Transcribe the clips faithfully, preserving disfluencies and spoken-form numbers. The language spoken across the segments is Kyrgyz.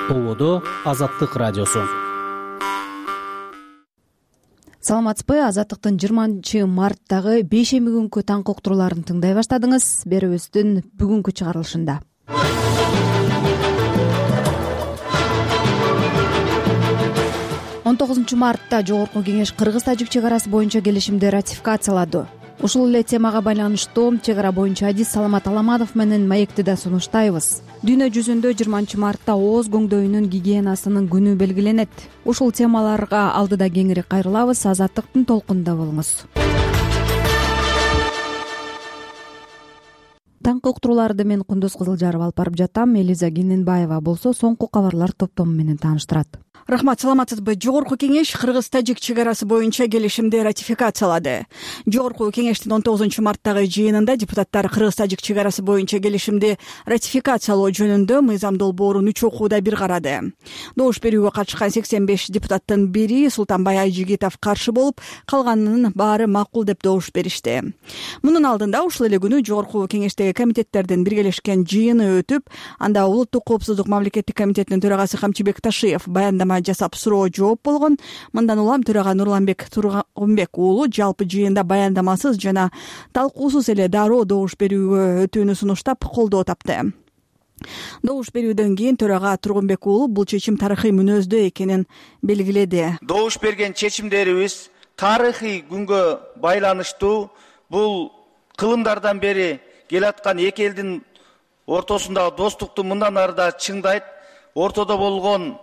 Ободо Азаттык радиосу. Саламатсызбы? Азаттыктын жыйырманчы марттагы бейшемби күнкү таңкы уктурууларын тыңдай баштадыңыз. Берүүбүздүн бүгүнкү чыгарылышында он тогузунчу мартта Жогорку Кеңеш Кыргыз-Тажик чек арасы боюнча келишимди ратификациялады. Ушул эле темага байланыштуу чек ара боюнча адис Саламат Аламанов менен маекти да сунуштайбыз. Дүйнө жүзүндө жыйырманчы мартта ооз көңдөйүнүн гигиенасынын күнү белгиленет. Ушул темаларга алдыда кеңири кайрылабыз. Азаттыктын толкунунда болуңуз. Таңкы уктурууларды мен Кундуз Кызылжаров алып барып жатам. Элиза Кененбаева болсо соңку кабарлар топтому менен тааныштырат. Рахмат, саламатсызбы? Жогорку Кеңеш Кыргыз-Тажик чек арасы боюнча келишимди ратификациялады. Жогорку Кеңештин он тогузунчу марттагы жыйынында депутаттар Кыргыз-Тажик чек арасы боюнча келишимди ратификациялоо жөнүндө мыйзам долбоорун үч окууда бир карады. Добуш берүүгө катышкан сексен беш депутаттын бири Султанбай Айжигитов каршы болуп, калганынын баары макул деп добуш беришти. Мунун алдында ушул эле күнү Жогорку Кеңештеги комитеттердин биргелешкен жыйыны өтүп, анда Улуттук коопсуздук мамлекеттик комитетинин төрагасы Камчыбек Ташиев баяндама жасап суроо жооп болгон. Мындан улам төрага Нурланбек Тургунбек уулу жалпы жыйында баяндамасыз жана талкуусуз эле дароо добуш берүүгө өтүүнү сунуштап колдоо тапты. Добуш берүүдөн кийин төрага Тургунбек уулу бул чечим тарыхый мүнөздүү экенин белгиледи. Добуш берген чечимдерибиз тарыхый күнгө байланыштуу. Бул кылымдардан бери келаткан эки элдин ортосундагы достукту мындан ары да чыңдайт. Ортодо болгон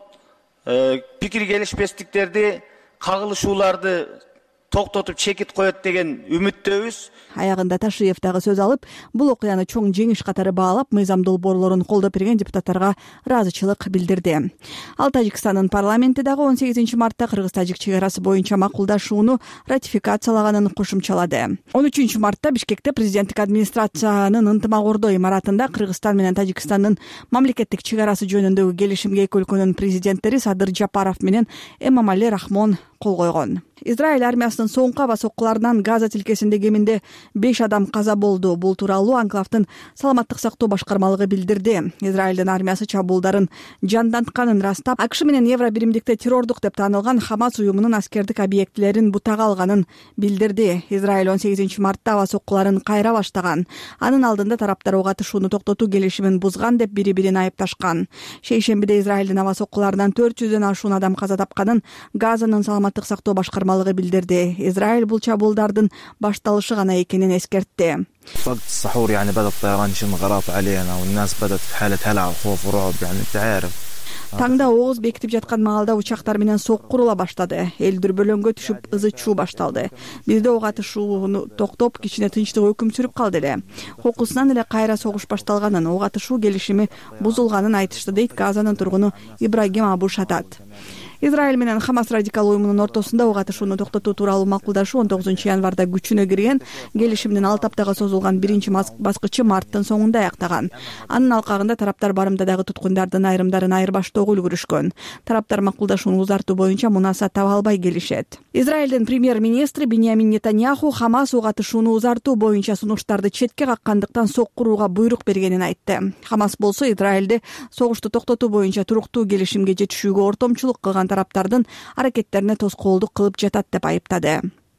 пикир келишпестиктерди, кагылышууларды токтотуп чекит коет деген үмүттөбүз. Аягында Ташиев дагы сөз алып, бул окуяны чоң жеңиш катары баалап, мыйзам долбоорлорун колдоп берген депутаттарга ыраазычылык билдирди. Ал Тажикстандын парламенти дагы он сегизинчи мартта Кыргыз-Тажик чек арасы боюнча макулдашууну ратификациялаганын кошумчалады. он үчүнчү мартта Бишкекте президенттик администрациянын ынтымак ордо имаратында Кыргызстан менен Тажикстандын мамлекеттик чек арасы жөнүндөгү келишимге эки өлкөнүн президенттери Садыр Жапаров менен Эмомали Рахмон кол койгон. Израиль армиясынын соңку аба соккуларынан Газа тилкесинде кеминде беш адам каза болду. Бул тууралуу анклавдын саламаттык сактоо башкармалыгы билдирди. Израилдин армиясы чабуулдарын жандантканын ырастап, АКШ менен Евро биримдикте террордук деп таанылган Хамас уюмунун аскердик объектилерин бутага алганын билдирди. Израиль он сегизинчи мартта аба соккуларын кайра баштаган. Анын алдында тараптар ок атышууну токтотуу келишимин бузган деп бири-бирин айыпташкан. Шейшембиде Израилдин аба соккуларынан төрт жүздөн ашуун адам каза тапканын Газанын саламаттык сактоо башкармалыгы билдирди. Израиль бул чабуулдардын башталышы гана экенин эскертти. وقت السحور يعني بدأ الطيران يشن غارات علينا والناس بدأت في حالة هلع وخوف ورعب يعني انت عارف. Таңда ооз бекитип жаткан маалда учактар менен сокку урула баштады. Эл дүрбөлөңгө түшүп ызы чуу башталды. Бизде ок атышууну токтоп, кичине тынчтык өкүм сүрүп калды эле. Кокусунан эле кайра согуш башталганын, ок атышуу келишими бузулганын айтышты, дейт Газанын тургуну Ибрагим Абу Шатат. Израиль менен Хамас радикал уюмунун ортосунда ок атышууну токтотуу тууралуу макулдашуу он тогузунчу январда күчүнө кирген. Келишимдин алты аптага созулган биринчи баскычы марттын соңунда аяктаган. Анын алкагында тараптар барымдадагы туткундардын айрымдарын айырбаштоого үлгүрүшкөн. Тараптар макулдашууну узартуу боюнча мунаса таба албай келишет. Израилдин премьер-министри Биньямин Нетаньяху Хамас ок атышууну узартуу боюнча сунуштарды четке каккандыктан соккурууга буйрук бергенин айтты. Хамас болсо Израилде согушту токтотуу боюнча туруктуу келишимге жетишүүгө ортомчулук кылган тараптардын аракеттерине тоскоолдук кылып жатат деп айыптады.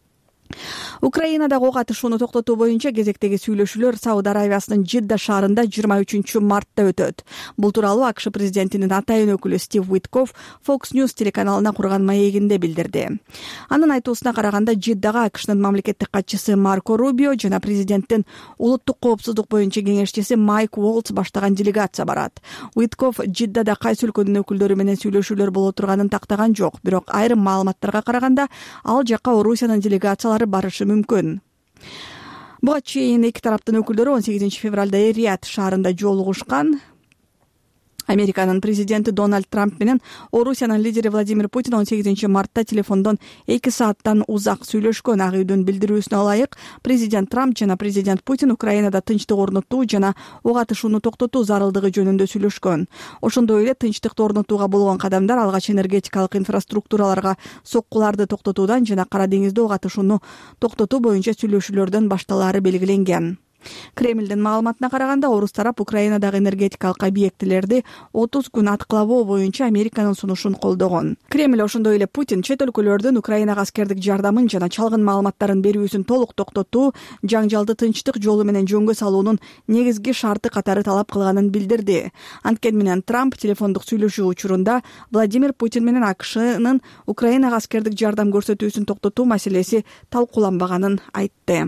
Украинадагы ок атышууну токтотуу боюнча кезектеги сүйлөшүүлөр Сауд Аравиясынын Жидда шаарында жыйырма үчүнчү мартта өтөт. Бул тууралуу АКШ президентинин атайын өкүлү Стив Уитков Fox News телеканалына курган маегинде билдирди. Анын айтуусуна караганда, Жиддага АКШнын мамлекеттик катчысы Марко Рубио жана президенттин улуттук коопсуздук боюнча кеңешчиси Майк Уолтс баштаган делегация барат. Уитков Жиддада кайсы өлкөнүн өкүлдөрү менен сүйлөшүүлөр боло турганын тактаган жок, бирок айрым маалыматтарга караганда ал жакка Орусиянын делегациялары барышы мүмкүн. Буга чейин эки тараптын өкүлдөрү он сегизинчи февралда Рият шаарында жолугушкан. Американын президенти Дональд Трамп менен Орусиянын лидери Владимир Путин он сегизинчи мартта телефондон эки сааттан узак сүйлөшкөн. Ак үйдүн билдирүүсүнө ылайык, президент Трамп жана президент Путин Украинада тынчтык орнотуу жана ок атышууну токтотуу зарылдыгы жөнүндө сүйлөшкөн. Ошондой эле тынчтыкты орнотууга болгон кадамдар алгач энергетикалык инфраструктураларга соккуларды токтотуудан жана Кара деңизде ок атышууну токтотуу боюнча сүйлөшүүлөрдөн башталаары белгиленген. Кремлдин маалыматына караганда орус тарап Украинадагы энергетикалык объектилерди отуз күн аткылабоо боюнча Американын сунушун колдогон. Кремль ошондой эле Путин чет өлкөлөрдүн Украинага аскердик жардамын жана чалгын маалыматтарын берүүсүн толук токтотуу, жаңжалды тынчтык жолу менен жөнгө салуунун негизги шарты катары талап кылганын билдирди. Анткени менен Трамп телефондук сүйлөшүү учурунда Владимир Путин менен АКШнын Украинага аскердик жардам көрсөтүүсүн токтотуу маселеси талкууланбаганын айтты.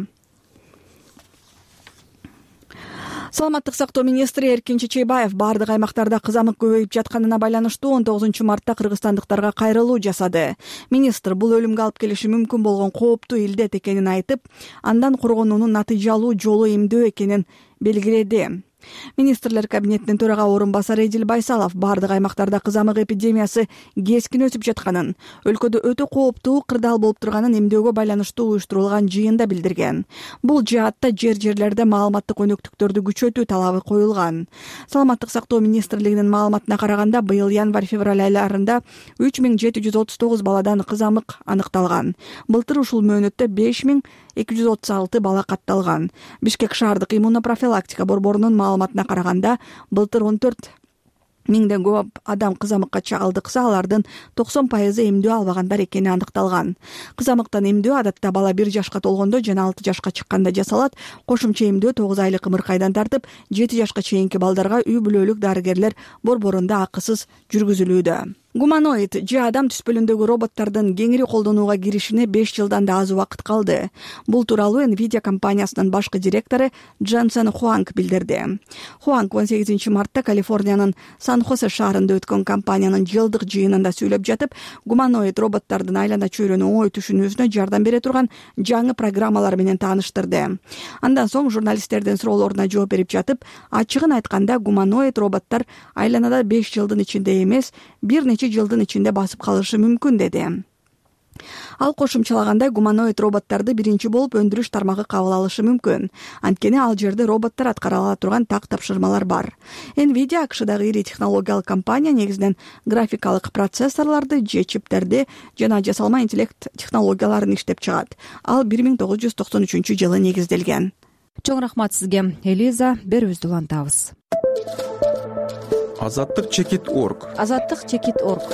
Саламаттык сактоо министри Эркин Чечейбаев бардык аймактарда кызамык көбөйүп жатканына байланыштуу он тогузунчу мартта кыргызстандыктарга кайрылуу жасады. Министр бул өлүмгө алып келиши мүмкүн болгон кооптуу илдет экенин айтып, андан коргонуунун натыйжалуу жолу эмдөө экенин белгиледи. Министрлер кабинетинин төрага орун басары Эдил Байсалов бардык аймактарда кызамык эпидемиясы кескин өсүп жатканын, өлкөдө өтө кооптуу кырдаал болуп турганын эмдөөгө байланыштуу уюштурулган жыйында билдирген. Бул жаатта жер-жерлерде маалыматтык өнөктүктөрдү күчөтүү талабы коюлган. Саламаттык сактоо министрлигинин маалыматына караганда быйыл январь-февраль айларында үч миң жети жүз отуз тогуз баладан кызамык аныкталган. Былтыр ушул мөөнөттө беш миң эки жүз отуз алты бала катталган. Бишкек шаардык иммунопрофилактика борборунун маалыматына караганда былтыр он төрт миңден көп адам кызамыкка чалдыкса, алардын токсон пайызы эмдөө албагандар экени аныкталган. Кызамыктан эмдөө адатта бала бир жашка толгондо жана алты жашка чыкканда жасалат. Кошумча эмдөө тогуз айлык ымыркайдан тартып жети жашка чейинки балдарга үй бүлөлүк дарыгерлер борборунда акысыз жүргүзүлүүдө. Гуманоид же адам түспөлүндөгү роботтордун кеңири колдонууга киришине беш жылдан да аз убакыт калды. Бул тууралуу Nvidia компаниясынын башкы директору Дженсен Хуанг билдирди. Хуанг он сегизинчи мартта Калифорниянын Сан-Хосе шаарында өткөн компаниянын жылдык жыйынында сүйлөп жатып, гуманоид роботтордун айлана чөйрөнү оңой түшүнүүсүнө жардам бере турган жаңы программалар менен тааныштырды. Андан соң журналисттердин суроолоруна жооп берип жатып, ачыгын айтканда гуманоид роботтор айланада беш жылдын ичинде эмес, бир нече жылдын ичинде басып калышы мүмкүн деди. Ал кошумчалагандай гуманоид роботторду биринчи болуп өндүрүш тармагы кабыл алышы мүмкүн. Анткени ал жерде роботтор аткара ала турган так тапшырмалар бар. Nvidia АКШдагы ири технологиялык компания негизинен графикалык процессорлорду же чиптерди жана жасалма интеллект технологияларын иштеп чыгат. Ал бир миң тогуз жүз токсон үчүнчү жылы негизделген. Чоң рахмат сизге, Элиза. Берүүбүздү улантабыз. Азаттык чекит точка орг. Азаттык чекит точка орг.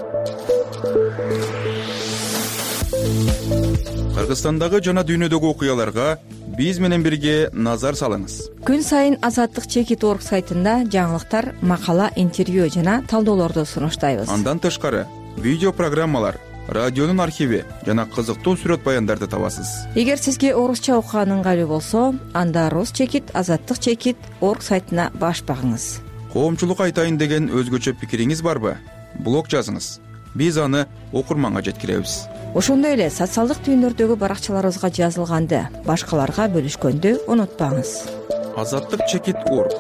Кыргызстандагы жана дүйнөдөгү окуяларга биз менен бирге назар салыңыз. Күн сайын Азаттык чекит точка орг сайтында жаңылыктар, макала, интервью жана талдоолорду сунуштайбыз. Андан тышкары видео программалар, радионун архиви жана кызыктуу сүрөт баяндарды табасыз. Эгер сизге орусча окуган ыңгайлуу болсо, анда Рус чекит, Азаттык чекит точка орг сайтына баш багыңыз. Коомчулук айтайын деген өзгөчө пикириңиз барбы? Блог жазыңыз. Биз аны окурманга жеткиребиз. Ошондой эле социалдык түйүндөрдөгү баракчаларыбызга жазылганды башкаларга бөлүшкөндү унутпаңыз. Азаттык чекит точка орг.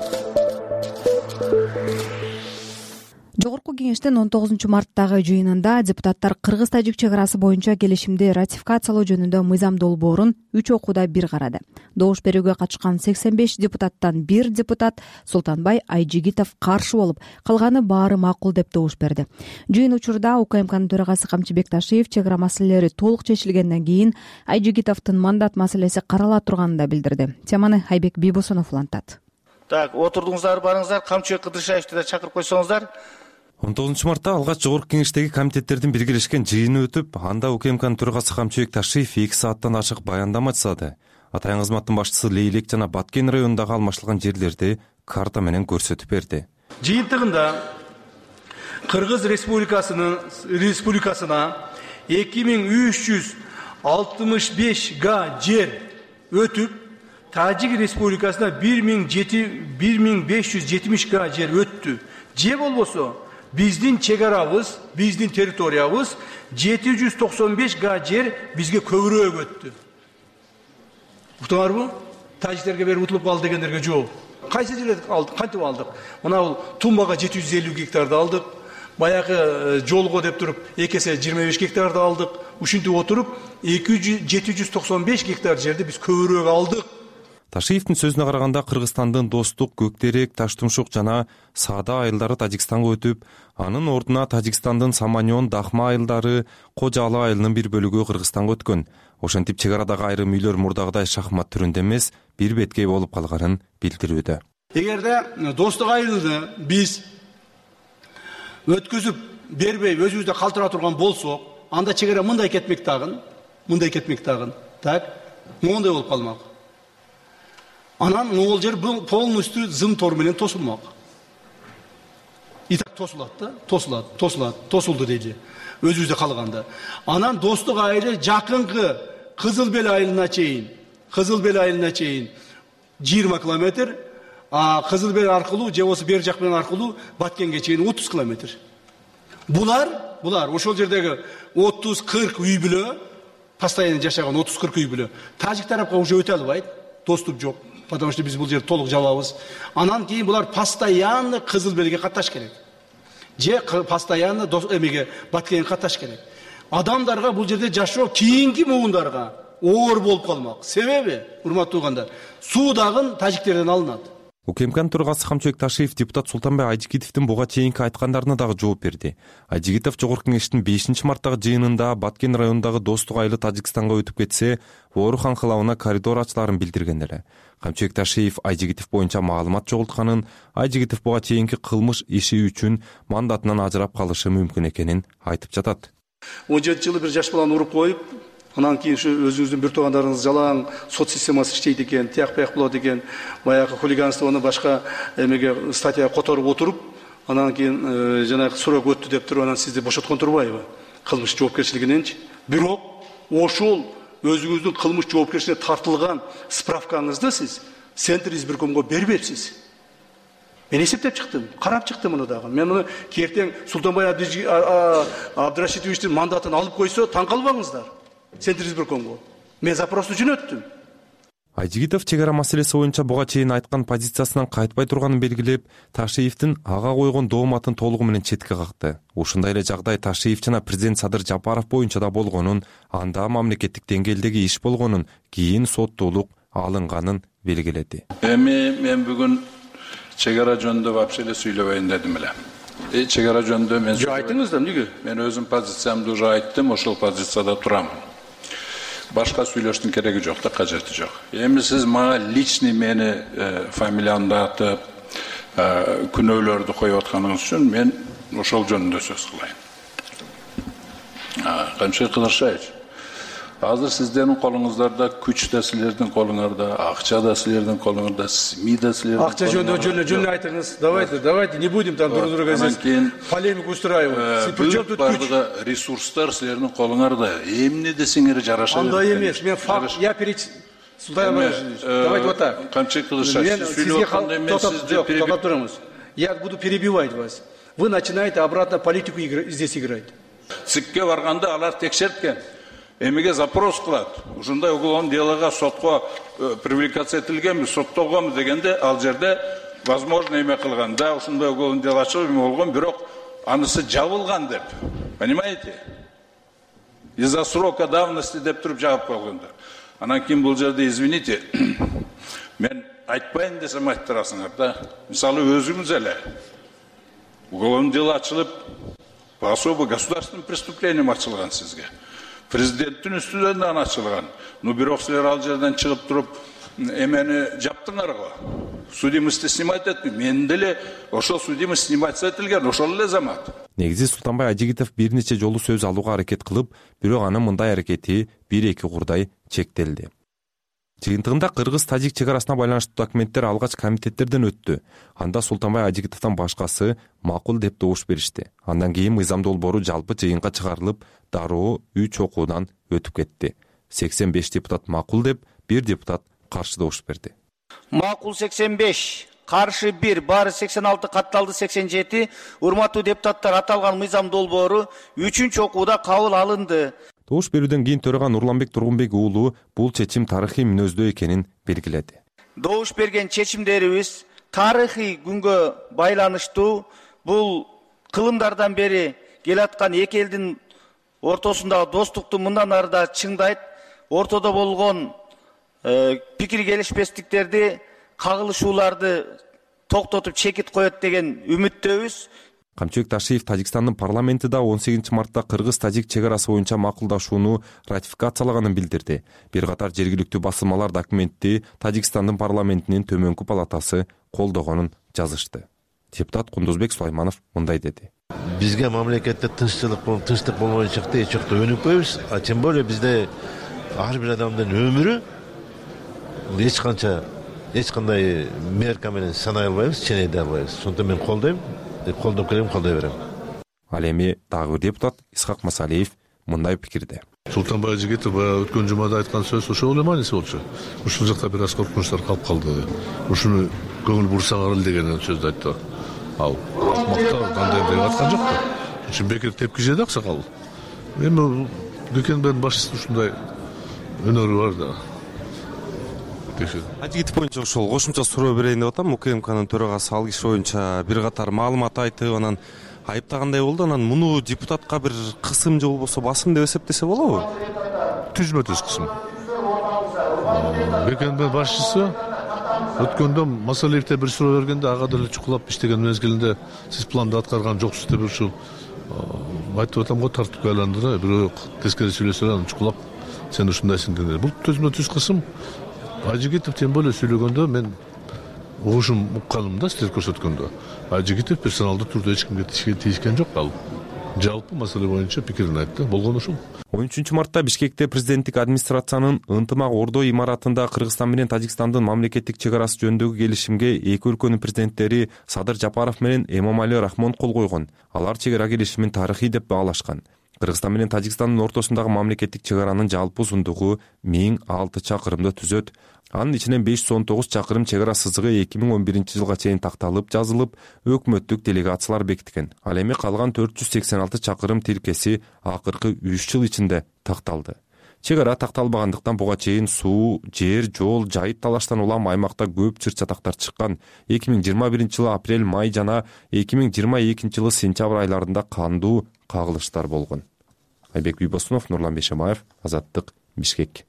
Жогорку кеңештин он тогузунчу марттагы жыйынында депутаттар кыргыз-тажик чек арасы боюнча келишимди ратификациялоо жөнүндө мыйзам долбоорун үч окууда бир карады. Добуш берүүгө катышкан сексен беш депутаттан бир депутат Султанбай Айжигитов каршы болуп, калганы баары макул деп добуш берди. Жыйын учурда УКМКнын төрагасы Камчыбек Ташиев чек ара маселелери толук чечилгенден кийин Айжигитовдун мандат маселеси карала турганын да билдирди. Теманы Айбек Бийбосунов улантат. Так, отурдуңуздар, барыңыздар, Камчыбек Кыдыршаевди да чакырып койсоңуздар. он тогузунчу мартта алгач жогорку кеңештеги комитеттердин биргелешкен жыйыны өтүп, анда УКМКнын төрагасы Камчыбек Ташиев эки сааттан ашык баяндама жасады. Атайын кызматтын башчысы Лейлек жана Баткен районундагы алмаштырылган жерлерди карта менен көрсөтүп берди. Жыйынтыгында Кыргыз Республикасынын республикасына эки миң үч жүз алтымыш беш га жер өтүп, Тажик Республикасына бир миң беш жүз жетимиш га жер өттү. Же болбосо биздин чек арабыз, биздин территориябыз жети жүз токсон беш га жер бизге көбүрөөк өттү. Уктуңарбы? Тажиктерге берип утулуп калды дегендерге жооп. Кайсы жерлерди алдык, кантип алдык? Мына бул Тумбага жети жүз элүү гектарды алдык. Баягы жолго деп туруп эки эсе жыйырма беш гектарды алдык. Ушинтип отуруп жети жүз токсон беш гектар жерди биз көбүрөөк алдык. Ташиевдин сөзүнө караганда Кыргызстандын Достук, Көктерек, Таштумшук жана Саада айылдары Тажикстанга өтүп, анын ордуна Тажикстандын Саманьон, Дахма айылдары, Кожа Ала айылынын бир бөлүгү Кыргызстанга өткөн. ошентип чек арадагы айрым үйлөр мурдагыдай шахмат түрүндө эмес, бир беткей болуп калганын билдирүүдө. Эгерде достук айылды биз өткүзүп бербей өзүбүздө калтыра турган болсок, анда чек ара мындай кетмек тагын, мындай кетмек тагын. Так, моундай болуп калмак. Анан могул жер полностью зым тор менен тосулмак. И так тосулат да, тосулат, тосулат, тосулду дейли. Өзүбүздө калганда. Анан достук айылы жакынкы Кызыл Бел айылына чейин, Кызыл Бел айылына чейин жыйырма километр, а Кызыл Бел аркылуу же болбосо бер жак менен аркылуу Баткенге чейин отуз километр. Булар, булар ошол жердеги отуз кырк үй бүлө, постоянно жашаган отуз кырк үй бүлө, тажик тарапка уже өтө албайт, доступ жок. Потому что биз бул жерди толук жабабыз. Анан кийин булар постоянно Кызыл Белге катташ керек. Же постоянно эмеге Баткенге катташ керек. Адамдарга бул жерде жашоо кийинки муундарга оор болуп калмак. Себеби, урматтуу угандар, суу дагы тажиктерден алынат. УКМКнын төрагасы Камчыбек Ташиев депутат Султанбай Айжигитовдун буга чейинки айткандарына дагы жооп берди. Айжигитов Жогорку Кеңештин бешинчи марттагы жыйынында Баткен районундагы достук айылы Тажикстанга өтүп кетсе, Орус анкалабына коридор ачыларын билдирген эле. Камчыбек Ташиев Айжигитов боюнча маалымат жоголтканын, Айжигитов буга чейинки кылмыш иши үчүн мандатынан ажырап калышы мүмкүн экенин айтып жатат. он жети жылы бир жаш баланы уруп коюп, анан кийин ушу өзүңүздүн бир туугандарыңыз жалаң сот системасы иштейт экен, тияк бияк болот экен, баягы хулиганствону башка эмеге статья которуп отуруп, анан кийин жанагы срок өттү деп туруп, анан сизди бошоткон турбайбы? Кылмыш жоопкерчилигиненчи. Бирок ошол өзүңүздүн кылмыш жоопкерчилигине тартылган справкаңызды сиз Центр избиркомго бербепсиз. Мен эсептеп чыктым, карап чыктым муну дагы. Мен муну кертең Султанбай Абдрашитовичтин мандатын алып койсо, таң калбаңыздар. Центр избиркомго. Мен запросту жөнөттүм. Айжигитов чек ара маселеси боюнча буга чейин айткан позициясынан кайтпай турганын белгилеп, Ташиевдин ага койгон дооматын толугу менен четке какты. Ушундай эле жагдай Ташиев жана президент Садыр Жапаров боюнча да болгонун, анда мамлекеттик деңгээлдеги иш болгонун, кийин соттуулук алынганын белгиледи. Эми мен бүгүн чек ара жөнүндө вообще эле сүйлөбөйүн дедим эле. Э чек ара жөнүндө мен айтыңыз да, эмнеге? Мен өзүм позициямды уже айттым, ошол позицияда турамын. Башка сүйлөштүн кереги жок да, кажети жок. Эми сиз мага личный мени фамилиямды атып, күнөөлөрдү коюп атканыңыз үчүн мен ошол жөнүндө сөз кылайын. Камчыбек Кыдыршаевич, азыр сиздердин колуңуздарда күч да, силердин колуңарда, акча да, силердин колуңарда, СМИ да, силердин. Акча жөнүндө жөнүндө жөнүндө айтыңыз. Давайте, давайте не будем там друг друга здесь полемику устраивать. Бүт бардыгы ресурстар силердин колуңарда. Эмне десеңер жараша. Андай эмес. Мен факт, я перед Султан Иванович, давайте вот так. Камчыбек Кыдыршаевич, сүйлөп атканда мен сизди перебивать. Я буду перебивать вас. Вы начинаете обратно политику здесь играть. ЦИКке барганда алар текшерткен. Эмеге запрос кылат. Ушундай уголовный делога сотко привлекация этилгенби, соттолгонбу дегенде ал жерде возможно эме кылганда ушундай уголовный дело ачылып эме болгон, бирок анысы жабылган деп. Понимаете? Из-за срока давности деп туруп жаап койгондар. Анан кийин бул жерде извините, мен айтпайын десем айттырасыңар да. Мисалы өзүңүз эле уголовный дело ачылып, по особо государственным преступлениям ачылган сизге. Президенттин үстүнөн ачылган. Ну бирок силер ал жерден чыгып туруп эмени жаптыңар го. Судимостьти снимать этти. Мен деле ошол судимость снимать этилген, ошол эле замат. Негизи Султанбай Айжигитов бир нече жолу сөз алууга аракет кылып, бирок анын мындай аракети бир эки курдай чектелди. Жыйынтыгында кыргыз-тажик чек арасына байланыштуу документтер алгач комитеттерден өттү. Анда Султанбай Айжигитовдон башкасы макул деп добуш беришти. Андан кийин мыйзам долбоору жалпы жыйынга чыгарылып, дароо үч окуудан өтүп кетти. сексен беш депутат макул деп, бир депутат каршы добуш берди. Макул сексен беш, каршы бир, баары сексен алты, катталды сексен жети. Урматтуу депутаттар, аталган мыйзам долбоору үчүнчү окууда кабыл алынды. Добуш берүүдөн кийин төраган Нурланбек Тургунбек уулу бул чечим тарыхый мүнөздүү экенин белгиледи. Добуш берген чечимдерибиз тарыхый күнгө байланыштуу. Бул кылымдардан бери келаткан эки элдин ортосундагы достукту мындан ары да чыңдайт. Ортодо болгон пикир келишпестиктерди, кагылышууларды токтотуп чекит коет деген үмүттөбүз. Камчыбек Ташиев Тажикстандын парламенти да он сегизинчи мартта кыргыз-тажик чек арасы боюнча макулдашууну ратификациялаганын билдирди. Бир катар жергиликтүү басылмалар документти Тажикстандын парламентинин төмөнкү палатасы колдогонун жазышты. Депутат Кундузбек Сулайманов мындай деди. Бизге мамлекетте тынччылык болуп, тынчтык болбойчукта эч жакта өнүкпөйбүз, а тем более бизде ар бир адамдын өмүрү эч канча эч кандай мерка менен санай албайбыз, ченейдей албайбыз. Ошондуктан мен колдойм, колдоп келем, колдой берем. Ал эми дагы бир депутат Исхак Масалиев мындай пикирде. Султанбай Жигитов өткөн жумада айткан сөз ошол эле мааниси болчу. Ушул жакта бир аз коркунучтар калып калды. Ушуну көңүл бурсаңар эле деген сөздү айтты. Ал акмактар кандай деп аткан жок да. Ушун бекер тепки жеди аксакал. Эми Бекенбердин башчысынын ушундай өнөрү бар да. Ажигитов боюнча ошол кошумча суроо берейин деп атам. УКМКнын төрагасы ал киши боюнча бир катар маалымат айтып, анан айыптагандай болду. Анан муну депутатка бир кысым же болбосо басым деп эсептесе болобу? Түзмө-түз кысым. Бекенбердин башчысы өткөндө Масалиевте бир суроо бергенде ага деле чукулап иштеген мезгилинде сиз планды аткарган жоксуз деп ушул айтып атам го, тартипке айландыра, бирөө тескери сүйлөсө анан чукулап сен ушундайсың dedi. Бул түзмө-түз кысым. Ажигитов тем более сүйлөгөндө мен угушум укканымда, силер көрсөткөндө. Ажигитов персоналдуу турда эч кимге тийишкен жок, ал жалпы маселе боюнча пикирин айтты. Болгону ушул. он үчүнчү мартта Бишкекте президенттик администрациянын ынтымак ордоо имаратында Кыргызстан менен Тажикстандын мамлекеттик чек арасы жөнүндөгү келишимге эки өлкөнүн президенттери Садыр Жапаров менен Эмомали Рахмон кол койгон. Алар чек ара келишимин тарыхый деп баалашкан. Кыргызстан менен Тажикстандын ортосундагы мамлекеттик чек аранын жалпы узундугу миң алты чакырымды түзөт. Анын ичинен беш жүз он тогуз чакырым чек ара сызыгы эки миң он биринчи жылга чейин такталып, жазылып, өкмөттүк делегациялар бекиткен. Ал эми калган төрт жүз сексен алты чакырым тилкеси акыркы үч жыл ичинде такталды. Чек ара такталбагандыктан буга чейин суу, жер, жол, жайыт талаштан улам аймакта көп чыр-чатактар чыккан. эки миң жыйырма биринчи жылы апрель, май жана эки миң жыйырма экинчи жылы сентябрь айларында кандуу кагылыштар болгон. Айбек Бийбосунов, Нурлан Бешемаев, Азаттык, Бишкек.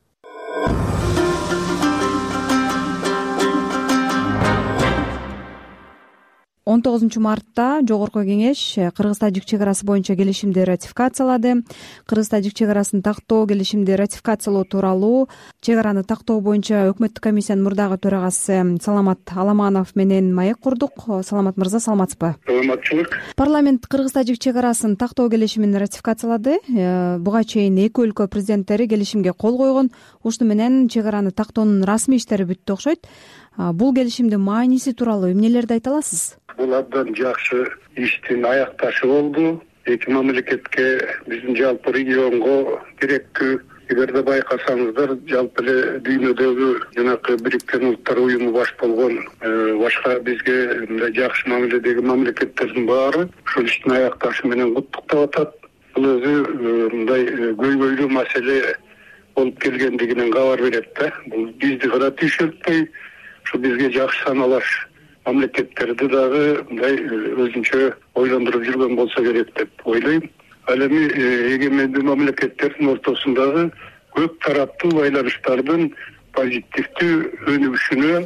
он тогузунчу мартта Жогорку Кеңеш Кыргыз-Тажик чек арасы боюнча келишимди ратификациялады. Кыргыз-Тажик чек арасын тактоо келишимди ратификациялоо тууралуу чек араны тактоо боюнча өкмөттүк комиссиянын мурдагы төрагасы Саламат Аламанов менен маек курдук. Саламат мырза, саламатсызбы? Саламатчылык. Парламент Кыргыз-Тажик чек арасын тактоо келишимин ратификациялады. Буга чейин эки өлкө президенттери келишимге кол койгон. Ушуну менен чек араны тактоонун расмий иштери бүттү окшойт. Бул келишимдин мааниси тууралуу эмнелерди айта аласыз? Бул абдан жакшы иштин аякташы болду. Эки мамлекетке, биздин жалпы регионго керектүү. Эгерде байкасаңыздар, жалпы эле дүйнөдөгү жанакы Бириккен Улуттар уюму баш болгон башка бизге мындай жакшы мамиледеги мамлекеттердин баары ушул иштин аякташы менен куттуктап атат. Бул өзү мындай көйгөйлүү маселе болуп келгендигинен кабар берет да. Бул бизди гана түйшөлтпөй, ушу бизге жакшы саналаш мамлекеттерди дагы мындай өзүнчө ойлондуруп жүргөн болсо керек деп ойлойм. Ал эми эгемендүү мамлекеттердин ортосундагы көп тараптуу байланыштардын позитивдүү өнүгүшүнө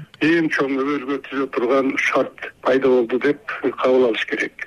эң чоң өбөлгө түзө турган шарт пайда болду деп кабыл алыш керек.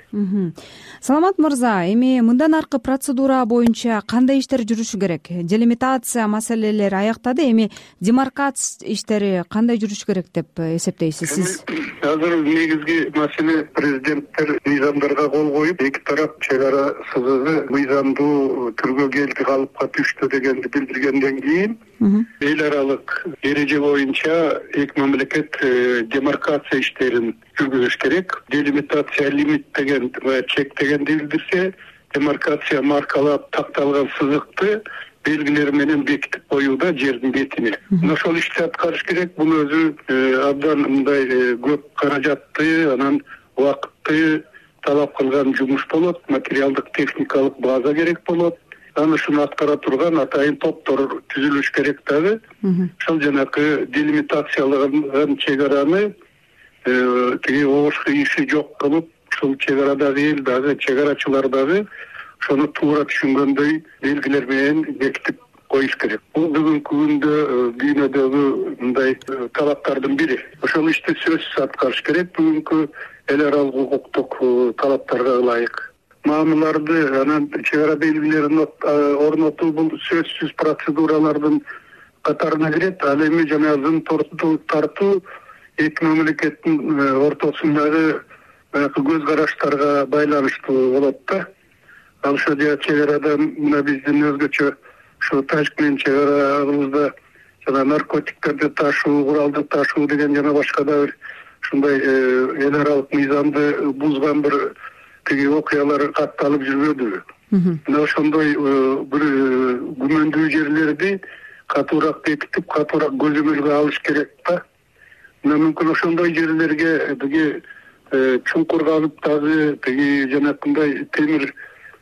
Саламат мырза, эми мындан аркы процедура боюнча кандай иштер жүрүшү керек? Делимитация маселелери аяктады, эми демаркация иштери кандай жүрүшү керек деп эсептейсиз сиз? Азыр негизги маселе президенттер мыйзамдарга кол коюп, эки тарап чек ара сызыгы мыйзамдуу түргө келди, калыпка түштү дегенди билдиргенден кийин эл аралык эреже боюнча эки мамлекет демаркация иштерин жүргүзүш керек. Делимитация лимит деген чек дегенди билдирсе, демаркация маркалап такталган сызыкты белгилери менен бекитип коюуда жердин бетине. Ошол ишти аткарыш керек. Бул өзү абдан мындай көп каражатты, анан убакытты талап кылган жумуш болот. Материалдык техникалык база керек болот. Аны ушуну аткара турган атайын топтор түзүлүш керек дагы. Ошол жанакы делимитациялаган чек араны тиги обошко иши жок кылып, ушул чек арадагы эл дагы, чек арачылар дагы ошону туура түшүнгөндөй белгилер менен бекитип коюш керек. Бул бүгүнкү күндө дүйнөдөгү мындай талаптардын бири. Ошол ишти сөзсүз аткарыш керек бүгүнкү эл аралык укуктук талаптарга ылайык. Маамыларды анан чек ара белгилерин орнотуу бул сөзсүз процедуралардын катарына кирет. Ал эми жанагы зым тартуу эки мамлекеттин ортосундагы көз караштарга байланыштуу болот да. Ал ошо чек арада мына биздин өзгөчө ушу тажик менен чек арабызда жана наркотиктерди ташуу, куралды ташуу деген жана башка да бир ушундай эл аралык мыйзамды бузган бир тиги окуялар катталып жүрбөдүбү? Мына ошондой бир күмөндүү жерлерди катуураак бекитип, катуураак көзөмөлгө алыш керек да. Мына мүмкүн ошондой жерлерге тиги чуңкур казып дагы тиги жанакындай темир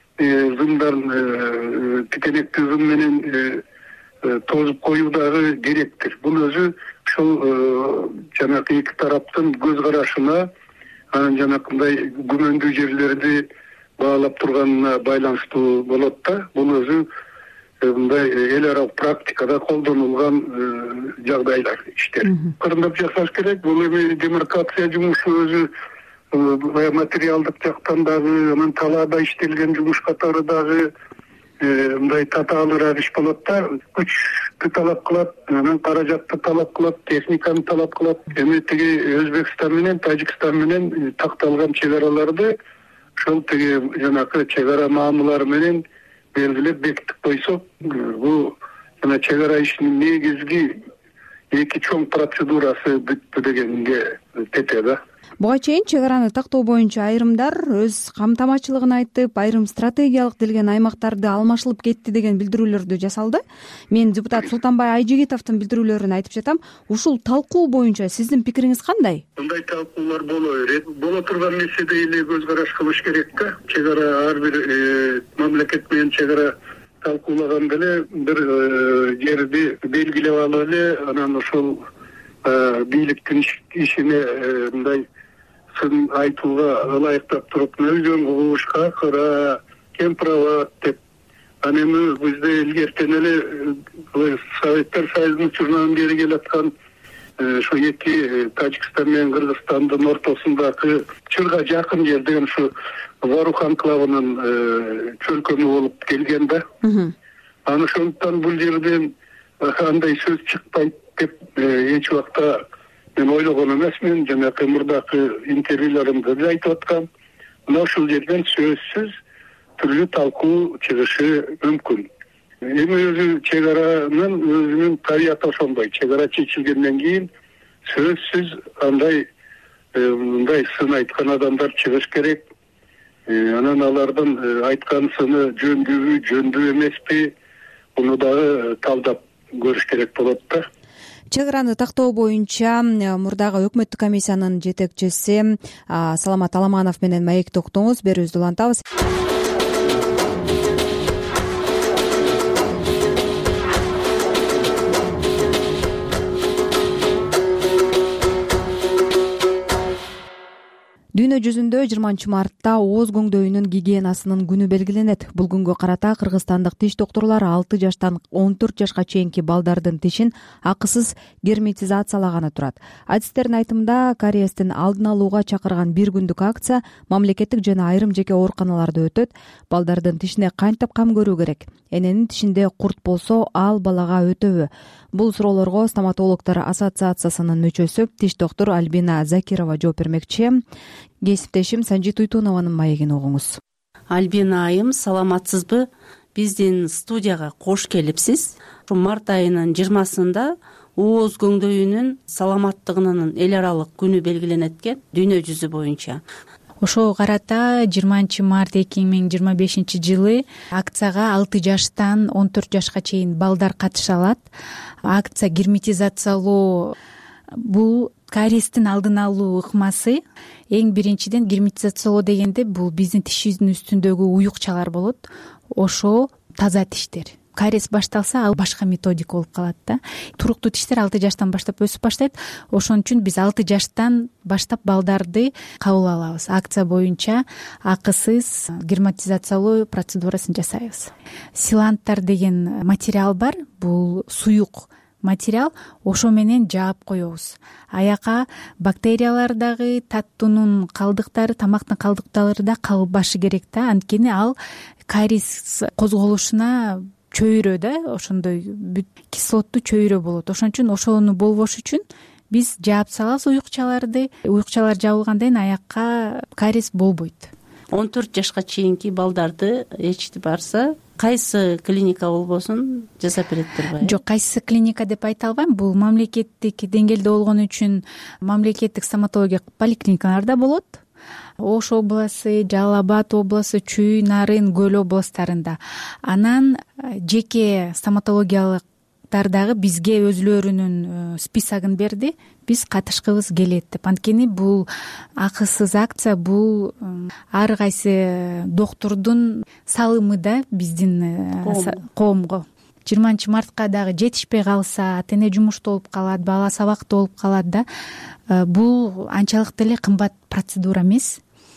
зымдарын тикенектүү зым менен тозуп коюу дагы керектир. Бул өзү ушул жанакы эки тараптын көз карашына, анан жанакындай күмөндүү жерлерди баалап турганына байланыштуу болот да. Бул өзү мындай эл аралык практикада колдонулган жагдайлар, иштер. Кырындап жасаш керек. Бул эми демаркация жумушу өзү материалдык жактан дагы, анан талаада иштелген жумуш катары дагы мындай татаалуураак иш болот да. Күчтү талап кылат, анан каражатты талап кылат, техниканы талап кылат. Эми тиги Өзбекстан менен Тажикстан менен такталган чек араларды ошол тиги жанакы чек ара маамылары менен белгилеп бекитип койсок, бул жана чек ара ишинин негизги эки чоң процедурасы бүттү дегенге тете да. Буга чейин чек араны тактоо боюнча айрымдар өз камтамачылыгын айтып, айрым стратегиялык делген аймактарды алмашылып кетти деген билдирүүлөрдү жасалды. Мен депутат Султанбай Айжигитовдун билдирүүлөрүн айтып жатам. Ушул талкуу боюнча сиздин пикириңиз кандай? Мындай талкуулар боло берет. Боло турган нерседе эле көз караш кылыш керек да. Чек ара ар бир мамлекет менен чек ара талкуулаганда эле бир жерди белгилеп алып эле, анан ошол бийликтин ишине мындай сын айтууга ылайыктап туруп, өзүң угушка кыра, кем права деп. Анан эми бизде илгертен эле Советтер Союзунун учурунан бери келаткан ошо эки Тажикстан менен Кыргызстандын ортосундагы чырга жакын жер деген ушу Варух анклавынын чөлкөмү болуп келген да. Анан ошондуктан бул жерден андай сөз чыкпайт деп эч убакта мен ойлогон эмесмин. Жанакы мурдакы интервьюларымда да айтып аткам. Мына ушул жерден сөзсүз түрлүү талкуу чыгышы мүмкүн. Эми өзү чек аранын өзүнүн табияты ошондой. Чек ара чечилгенден кийин сөзсүз андай мындай сын айткан адамдар чыгыш керек. Анан алардын айткан сыны жөндүүбү, жөндүү эмеспи, муну дагы талдап көрүш керек болот да. Чек араны тактоо боюнча мурдагы өкмөттүк комиссиянын жетекчиси Саламат Аламанов менен маектик уктуңуз. Берүүбүздү улантабыз. Дүйнө жүзүндө жыйырманчы мартта ооз көңдөйүнүн гигиенасынын күнү белгиленет. Бул күнгө карата кыргызстандык тиш доктурлары алты жаштан он төрт жашка чейинки балдардын тишин акысыз герметизациялаганы турат. Адистердин айтымында, кариестин алдын алууга чакырган бир күндүк акция мамлекеттик жана айрым жеке ооруканаларда өтөт. Балдардын тишине кантип кам көрүү керек? Эненин тишинде курт болсо, ал балага өтөбү? Бул суроолорго стоматологдор ассоциациясынын мүчөсү тиш доктур Альбина Закирова жооп бермекчи. Кесиптешим Санжит Уйтунованын маегин угуңуз. Альбина айым, саламатсызбы? Биздин студияга кош келипсиз. Март айынын жыйырмасында ооз көңдөйүнүн саламаттыгынын эл аралык күнү белгиленет экен дүйнө жүзү боюнча. Ошого карата жыйырманчы март эки миң жыйырма бешинчи жылы акцияга алты жаштан он төрт жашка чейин балдар катыша алат. Акция герметизациялоо бул кариестин алдын алуу ыкмасы. Эң биринчиден герметизациялоо дегенде бул биздин тишибиздин үстүндөгү уюкчалар болот. Ошо таза тиштер. кариес башталса ал башка методика болуп калат да. Туруктуу тиштер алты жаштан баштап өсүп баштайт. Ошон үчүн биз алты жаштан баштап балдарды кабыл алабыз. Акция боюнча акысыз герметизациялоо процедурасын жасайбыз. Силанттар деген материал бар. Бул суюк материал, ошо менен жаап коебуз. Аяка бактериялар дагы, таттуунун калдыктары, тамактын калдыктары да калбашы керек да. Анткени ал кариес козголушуна чөйрө да, ошондой кислоттуу чөйрө болот. Ошон үчүн ошону болбош үчүн биз жаап салабыз уюкчаларды. Уюкчалар жабылгандан кийин аякка кариес болбойт. он төрт жашка чейинки балдарды эчти барса, кайсы клиника болбосун жасап берет турбайбы? Жок, кайсы клиника деп айта албайм. Бул мамлекеттик деңгээлде болгон үчүн мамлекеттик стоматология поликлиникаларда болот. Ош областы, Жалал Абад областы, Чүй, Нарын, Көл областарында. Анан жеке стоматологиялыктар дагы бизге өзлөрүнүн списогун берди. Биз катышкыбыз келет деп. Анткени бул акысыз акция, бул ар кайсы доктурдун салымы да биздин коомго. жыйырманчы мартка дагы жетишпей калса, ата эне жумушта болуп калат, бала сабакта болуп калат да. Бул анчалык деле кымбат процедура эмес.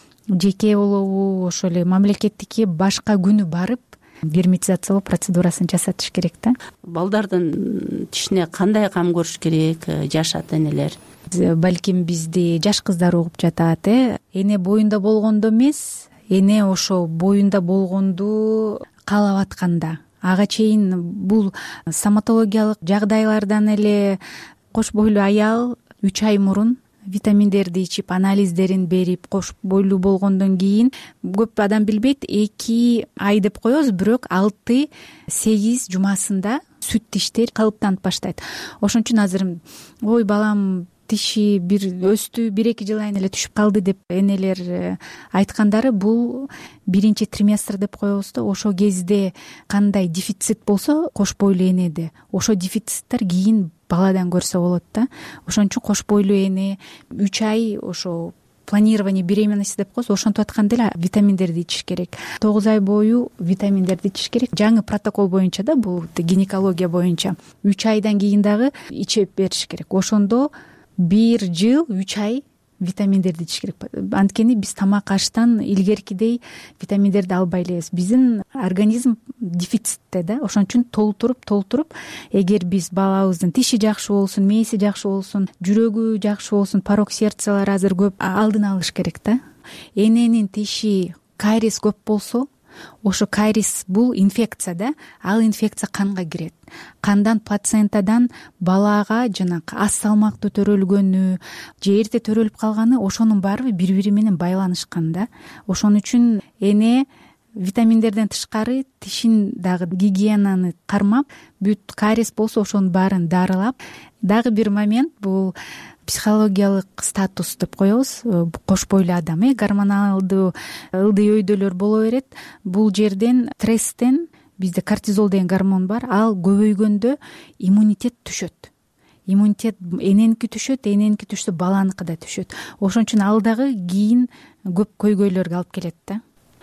Жеке болобу, ошол эле мамлекеттики башка күнү барып герметизациялоо процедурасын жасатыш керек да. Балдардын тишине кандай кам көрүш керек жаш ата энелер? Балким бизди жаш кыздар угуп жатат, э. Эне боюнда болгондо эмес, эне ошо боюнда болгонду каалап атканда. Ага чейин бул стоматологиялык жагдайлардан эле кош бойлуу аял үч ай мурун витаминдерди ичип, анализдерин берип, кош бойлуу болгондон кийин көп адам билбейт, эки ай деп коебуз, бирок алты сегиз жумасында сүт тиштер калыптанып баштайт. Ошон үчүн азыр ой балам тиши бир өстү, бир эки жыл айын эле түшүп калды деп энелер айткандары, бул биринчи триместр деп коебуз да. Ошо кезде кандай дефицит болсо кош бойлуу энеде, ошо дефициттер кийин баладан көрсө болот да. Ошон үчүн кош бойлуу эне үч ай ошо планирование беременности деп коебуз, ошентип атканда эле витаминдерди ичиш керек. тогуз ай бою витаминдерди ичиш керек. Жаңы протокол боюнча да, бул гинекология боюнча үч айдан кийин дагы ичип бериш керек. Ошондо бир жыл үч ай витаминдерди ичиш керек. Анткени биз тамак аштан илгеркидей витаминдерди албай элебиз. Биздин организм дефицитте да. Ошон үчүн толтуруп толтуруп, эгер биз балабыздын тиши жакшы болсун, мээси жакшы болсун, жүрөгү жакшы болсун, порок сердцалар азыр көп, алдын алыш керек да. Эненин тиши кариес көп болсо, ошо кариес бул инфекция да. Ал инфекция канга кирет. Кандан плацентадан балага жанакы аз салмактуу төрөлгөнү же эрте төрөлүп калганы, ошонун баары бири-бири менен байланышкан да. Ошон үчүн эне витаминдерден тышкары тишин дагы гигиенаны кармап, бүт кариес болсо ошонун баарын дарылап. Дагы бир момент, бул психологиялык статус деп коебуз. Кош бойлуу адам, э, гормоналдуу ылдый өйдөлөр боло берет. Бул жерден стресстен, бизде кортизол деген гормон бар, ал көбөйгөндө иммунитет түшөт. Иммунитет эненики түшөт, эненики түшсө баланыкы да түшөт. Ошон үчүн ал дагы кийин көп көйгөйлөргө алып келет да.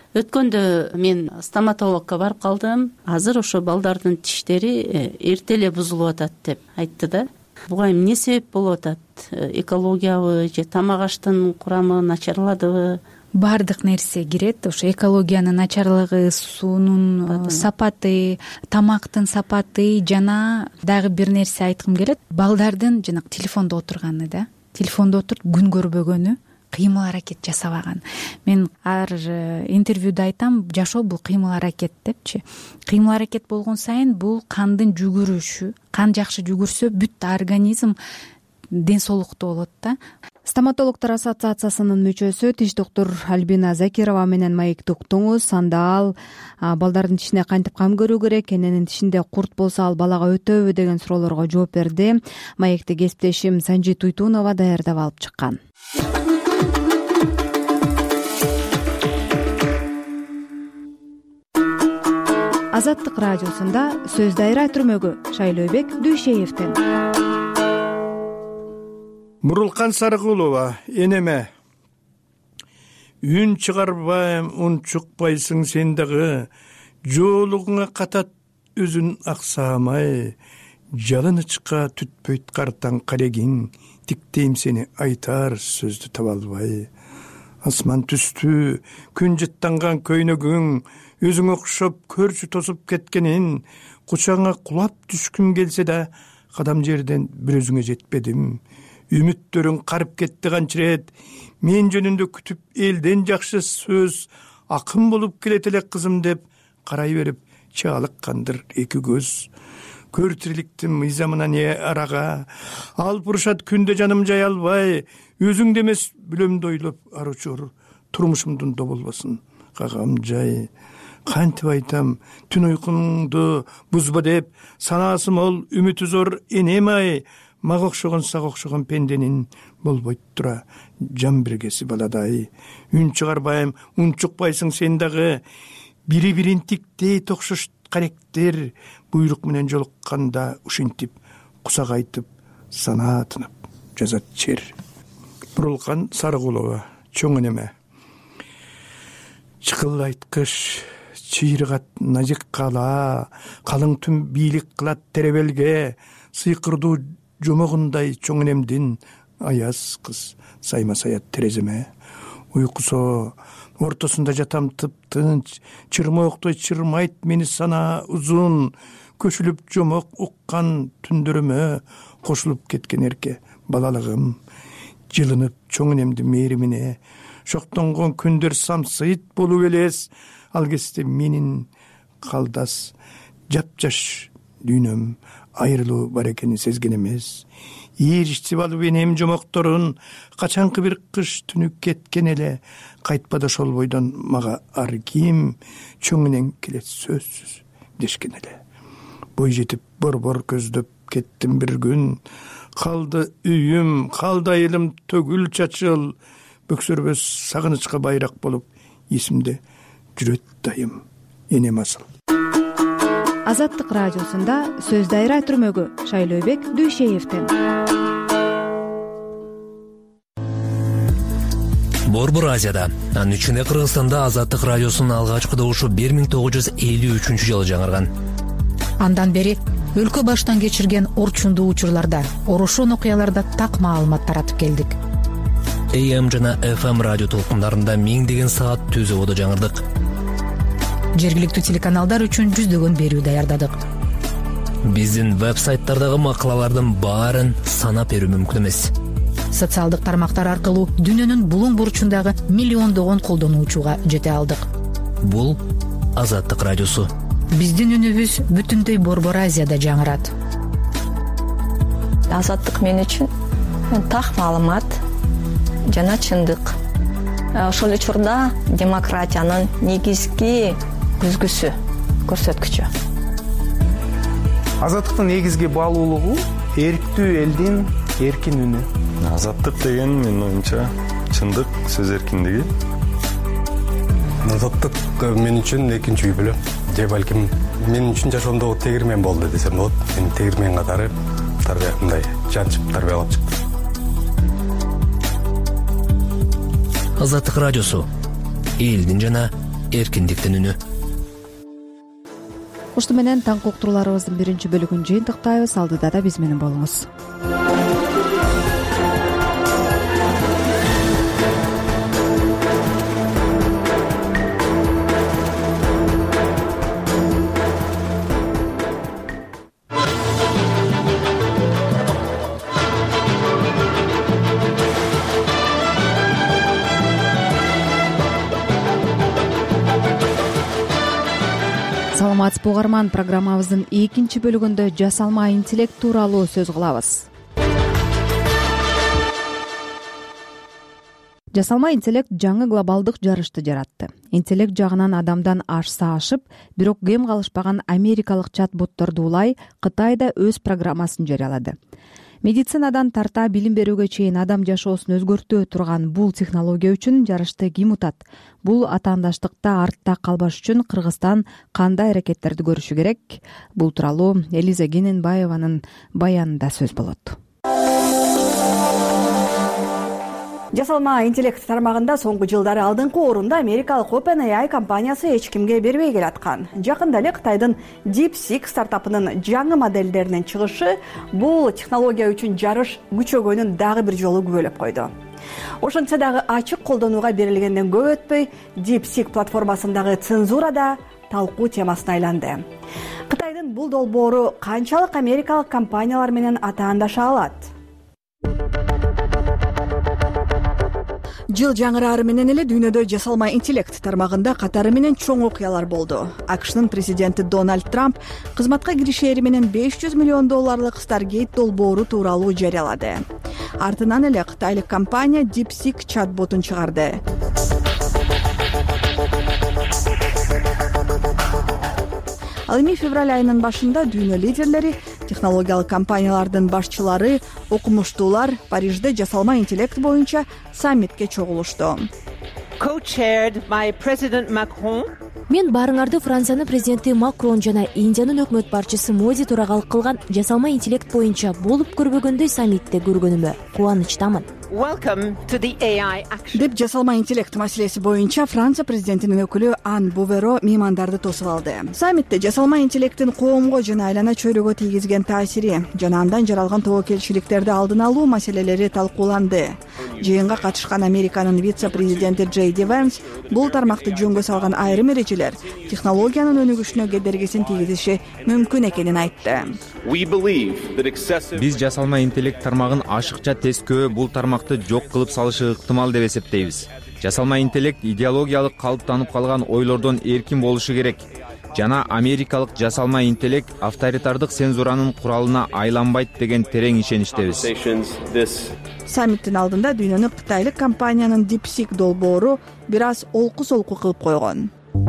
Өткөндө мен стоматологко барып калдым. Азыр ошо балдардын тиштери эрте эле бузулуп атат деп айтты да. Буга эмне себеп болуп атат? Экологиябы же тамак аштын курамы начарладыбы? Бардык нерсе кирет. Ошо экологиянын начарлыгы, суунун сапаты, тамактын сапаты жана дагы бир нерсе айткым келет. Балдардын жанагы телефондо отурганы да. Телефондо отуруп күн көрбөгөнү, кыймыл аракет жасабаган. Мен ар интервьюда айтам, жашоо бул кыймыл аракет депчи. Кыймыл аракет болгон сайын бул кандын жүгүрүшү, кан жакшы жүгүрсө бүт организм ден соолуктуу болот да. Стоматологдор ассоциациясынын мүчөсү тиш доктур Альбина Закирова менен маекти уктуңуз. Анда ал балдардын тишине кантип кам көрүү керек, эненин тишинде курт болсо ал балага өтөбү деген суроолорго жооп берди. Маекти кесиптешим Санжи Туйтунова даярдап алып чыккан. Азаттык радиосунда сөз дайра түрмөгү Шайлообек Дүйшеевден. Мурулкан Сарыкулова, энеме, үн чыгарбайм, үн чукпайсың сен дагы, жоолугуңа катат өзүн аксаамай, жалынычка түтпөйт картаң карегиң, тиктейм сени айтар сөздү таба албай. Асман түстүү, күн жыттанган көйнөгүң, өзүң окшоп көрчү тосуп кеткенин, кучаңа кулап түшкүм келсе да, кадам жерден бир өзүңө жетпедим. Үмүттөрүң карып кетти канчырет, мен жөнүндө күтүп элден жакшы сөз, акын болуп келет эле кызым деп, карай берип чаалыккандыр эки көз. Көр тириликтин мыйзамына не арага, алып урушат күндө жаным жай албай, өзүңдө эмес бүлөмдү ойлоп аручур, турмушумдун доболбосун кагам жай. Кантип айтам, түн уйкуңду бузба деп, санаасы мол, үмүтү зор энем ай, мага окшогон сага окшогон пенденин болбойт тура жан биргеси баладай. Үн чыгарбайм, ун чукпайсың сен дагы, бири бирин тиктей токшош каректер, буйрук менен жолукканда ушинтип кусак айтып, санаа тынып жазат чер. Бурулкан Сарыкулова, чоң энеме. Чыкыл айткыч, чыйрыгат назик кала, калың түн бийлик кылат теребелге, сыйкырдуу жомогундай чоң энемдин аяз кыз сайма саят тереземе. Уйкусо ортосунда жатам тып-тынч, чырмооктой чырмайт мени сана узун, көчүлүп жомок уккан түндөрүмө кошулуп кеткен эрке балалыгым. Жылынып чоң энемдин мээримине, шоктонгон күндөр самсыйт болуп элес, ал кезде менин калдас жапжаш дүйнөм айрылуу бар экенин сезген эмес. Ийричтип алып энем жомокторун, качанкы бир кыш түнү кеткен эле, кайтпады ошол бойдон мага ар ким, чоң энең келет сөзсүз дешкен эле. Бой жетип борбор көздөп кеттим бир күн, калды үйүм, калды айылым төгүл чачыл, бөксөрбөс сагынычка байрак болуп, эсимде жүрөт дайым энем асыл. Азаттык радиосунда сөз дайра түрмөгү Шайлообек Дүйшеевден. Борбор Азияда, анын ичинде Кыргызстанда Азаттык радиосунун алгачкы добушу бир миң тогуз жүз элүү үчүнчү жылы жаңырган. Андан бери өлкө баштан кечирген орчундуу учурларда, орошон окуяларда так маалымат таратып келдик. А М жана Ф М радио толкундарында миңдеген саат түз ободо жаңырдык. Жергиликтүү телеканалдар үчүн жүздөгөн берүү даярдадык. Биздин веб-сайттардагы макалалардын баарын санап берүү мүмкүн эмес. Социалдык тармактар аркылуу дүйнөнүн булуң бурчундагы миллиондогон колдонуучуга жете алдык. Бул Азаттык радиосу. Биздин үнүбүз бүтүндөй Борбор Азияда жаңырат. Азаттык мен үчүн так маалымат жана чындык. Ошол учурда демократиянын негизги көзгүсү, көрсөткүчү. Азаттыктын негизги баалуулугу эрктүү элдин эркин үнү. Азаттык деген менин оюмча чындык, сөз эркиндиги. Азаттык мен үчүн экинчи үй бүлө. Же балким мен үчүн жашоомдогу тегирмен болду десем болот. Мен тегирмен катары тарбиякындай жанчып тарбиялап чыктым. Азаттык радиосу. Элдин жана эркиндиктин үнү. Ушуну менен таңкы уктурууларыбыздын биринчи бөлүгүн жыйынтыктайбыз. Алдыда да биз менен болуңуз. Саламатсызбы угарман, программабыздын экинчи бөлүгүндө жасалма интеллект тууралуу сөз кылабыз. Жасалма интеллект жаңы глобалдык жарышты жаратты. Интеллект жагынан адамдан ашса ашып, бирок кем калышпаган америкалык чат-ботторду улай Кытайда өз программасын жарыялады. Медицинадан тарта билим берүүгө чейин адам жашоосун өзгөртө турган бул технология үчүн жарышты ким утат? Бул атаандаштыкта артта калбаш үчүн Кыргызстан кандай аракеттерди көрүшү керек? Бул тууралуу Элиза Кененбаеванын баянында сөз болот. Жасалма интеллект тармагында соңку жылдары алдыңкы орунда америкалык OpenAI компаниясы эч кимге бербей келаткан. Жакында эле Кытайдын DeepSeek стартапынын жаңы модельдеринин чыгышы бул технология үчүн жарыш күчөгөнүн дагы бир жолу күбөлөп койду. Ошентсе дагы ачык колдонууга берилгенден көп өтпөй DeepSeek платформасындагы цензура да талкуу темасына айланды. Кытайдын бул долбоору канчалык америкалык компаниялар менен атаандаша алат? Жыл жаңырары менен эле дүйнөдө жасалма интеллект тармагында катары менен чоң окуялар болду. АКШнын президенти Дональд Трамп кызматка киришери менен беш жүз миллион долларлык Stargate долбоору тууралуу жарыялады. Артынан эле кытайлык компания DeepSeek чат-ботун чыгарды. Ал эми февраль айынын башында дүйнө лидерлери, технологиялык компаниялардын башчылары, окумуштуулар Парижде жасалма интеллект боюнча саммитке чогулушту. Мен барыңарды Франциянын президенти Макрон жана Индиянын өкмөт башчысы Моди турагалык кылган жасалма интеллект боюнча болуп көрбөгөндөй саммитте көргөнүмө кубанычтамын. Деп жасалма интеллект маселеси боюнча Франция президентинин өкүлү Ан Буверо меймандарды тосуп алды. Саммитте жасалма интеллекттин коомго жана айлана чөйрөгө тийгизген таасири жана андан жаралган тобокелчиликтерди алдын алуу маселелери талкууланды. Жыйынга катышкан Американын вице-президенти Джей Ди Венс бул тармакты жөнгө салган айрым эрежелер технологиянын өнүгүшүнө кедергисин тийгизиши мүмкүн экенин айтты. Биз жасалма интеллект тармагын ашыкча тескөө бул тармакты жок кылып салышы ыктымал деп эсептейбиз. Жасалма интеллект идеологиялык калыптанып калган ойлордон эркин болушу керек жана америкалык жасалма интеллект авторитардык цензуранын куралына айланбайт деген терең ишеничтебиз. Саммиттин алдында дүйнөнү кытайлык компаниянын DeepSeek долбоору бир аз олку-солку кылып койгон.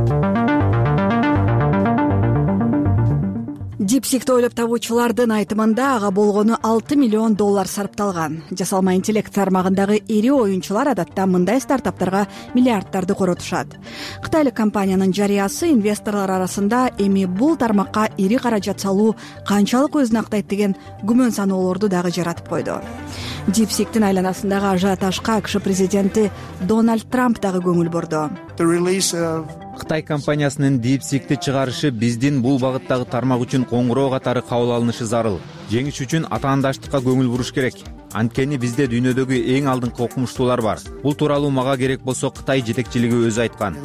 DeepSeek'ти ойлоп табуучулардын айтымында ага болгону алты миллион доллар сарпталган. Жасалма интеллект тармагындагы ири оюнчулар адатта мындай стартаптарга миллиарддарды коротушат. Кытайлык компаниянын жарыясы инвесторлор арасында эми бул тармакка ири каражат салуу канчалык өзүн актайт деген күмөн саноолорду дагы жаратып койду. DeepSeek'тин айланасындагы ажиотажга АКШ президенти Дональд Трамп дагы көңүл бурду. Кытай компаниясынын DeepSeek'ти чыгарышы биздин бул багыттагы тармак үчүн коңгуроо катары кабыл алынышы зарыл. Жеңиш үчүн атаандаштыкка көңүл буруш керек. Анткени бизде дүйнөдөгү эң алдыңкы окумуштуулар бар. Бул тууралуу мага керек болсо Кытай жетекчилиги өзү айткан.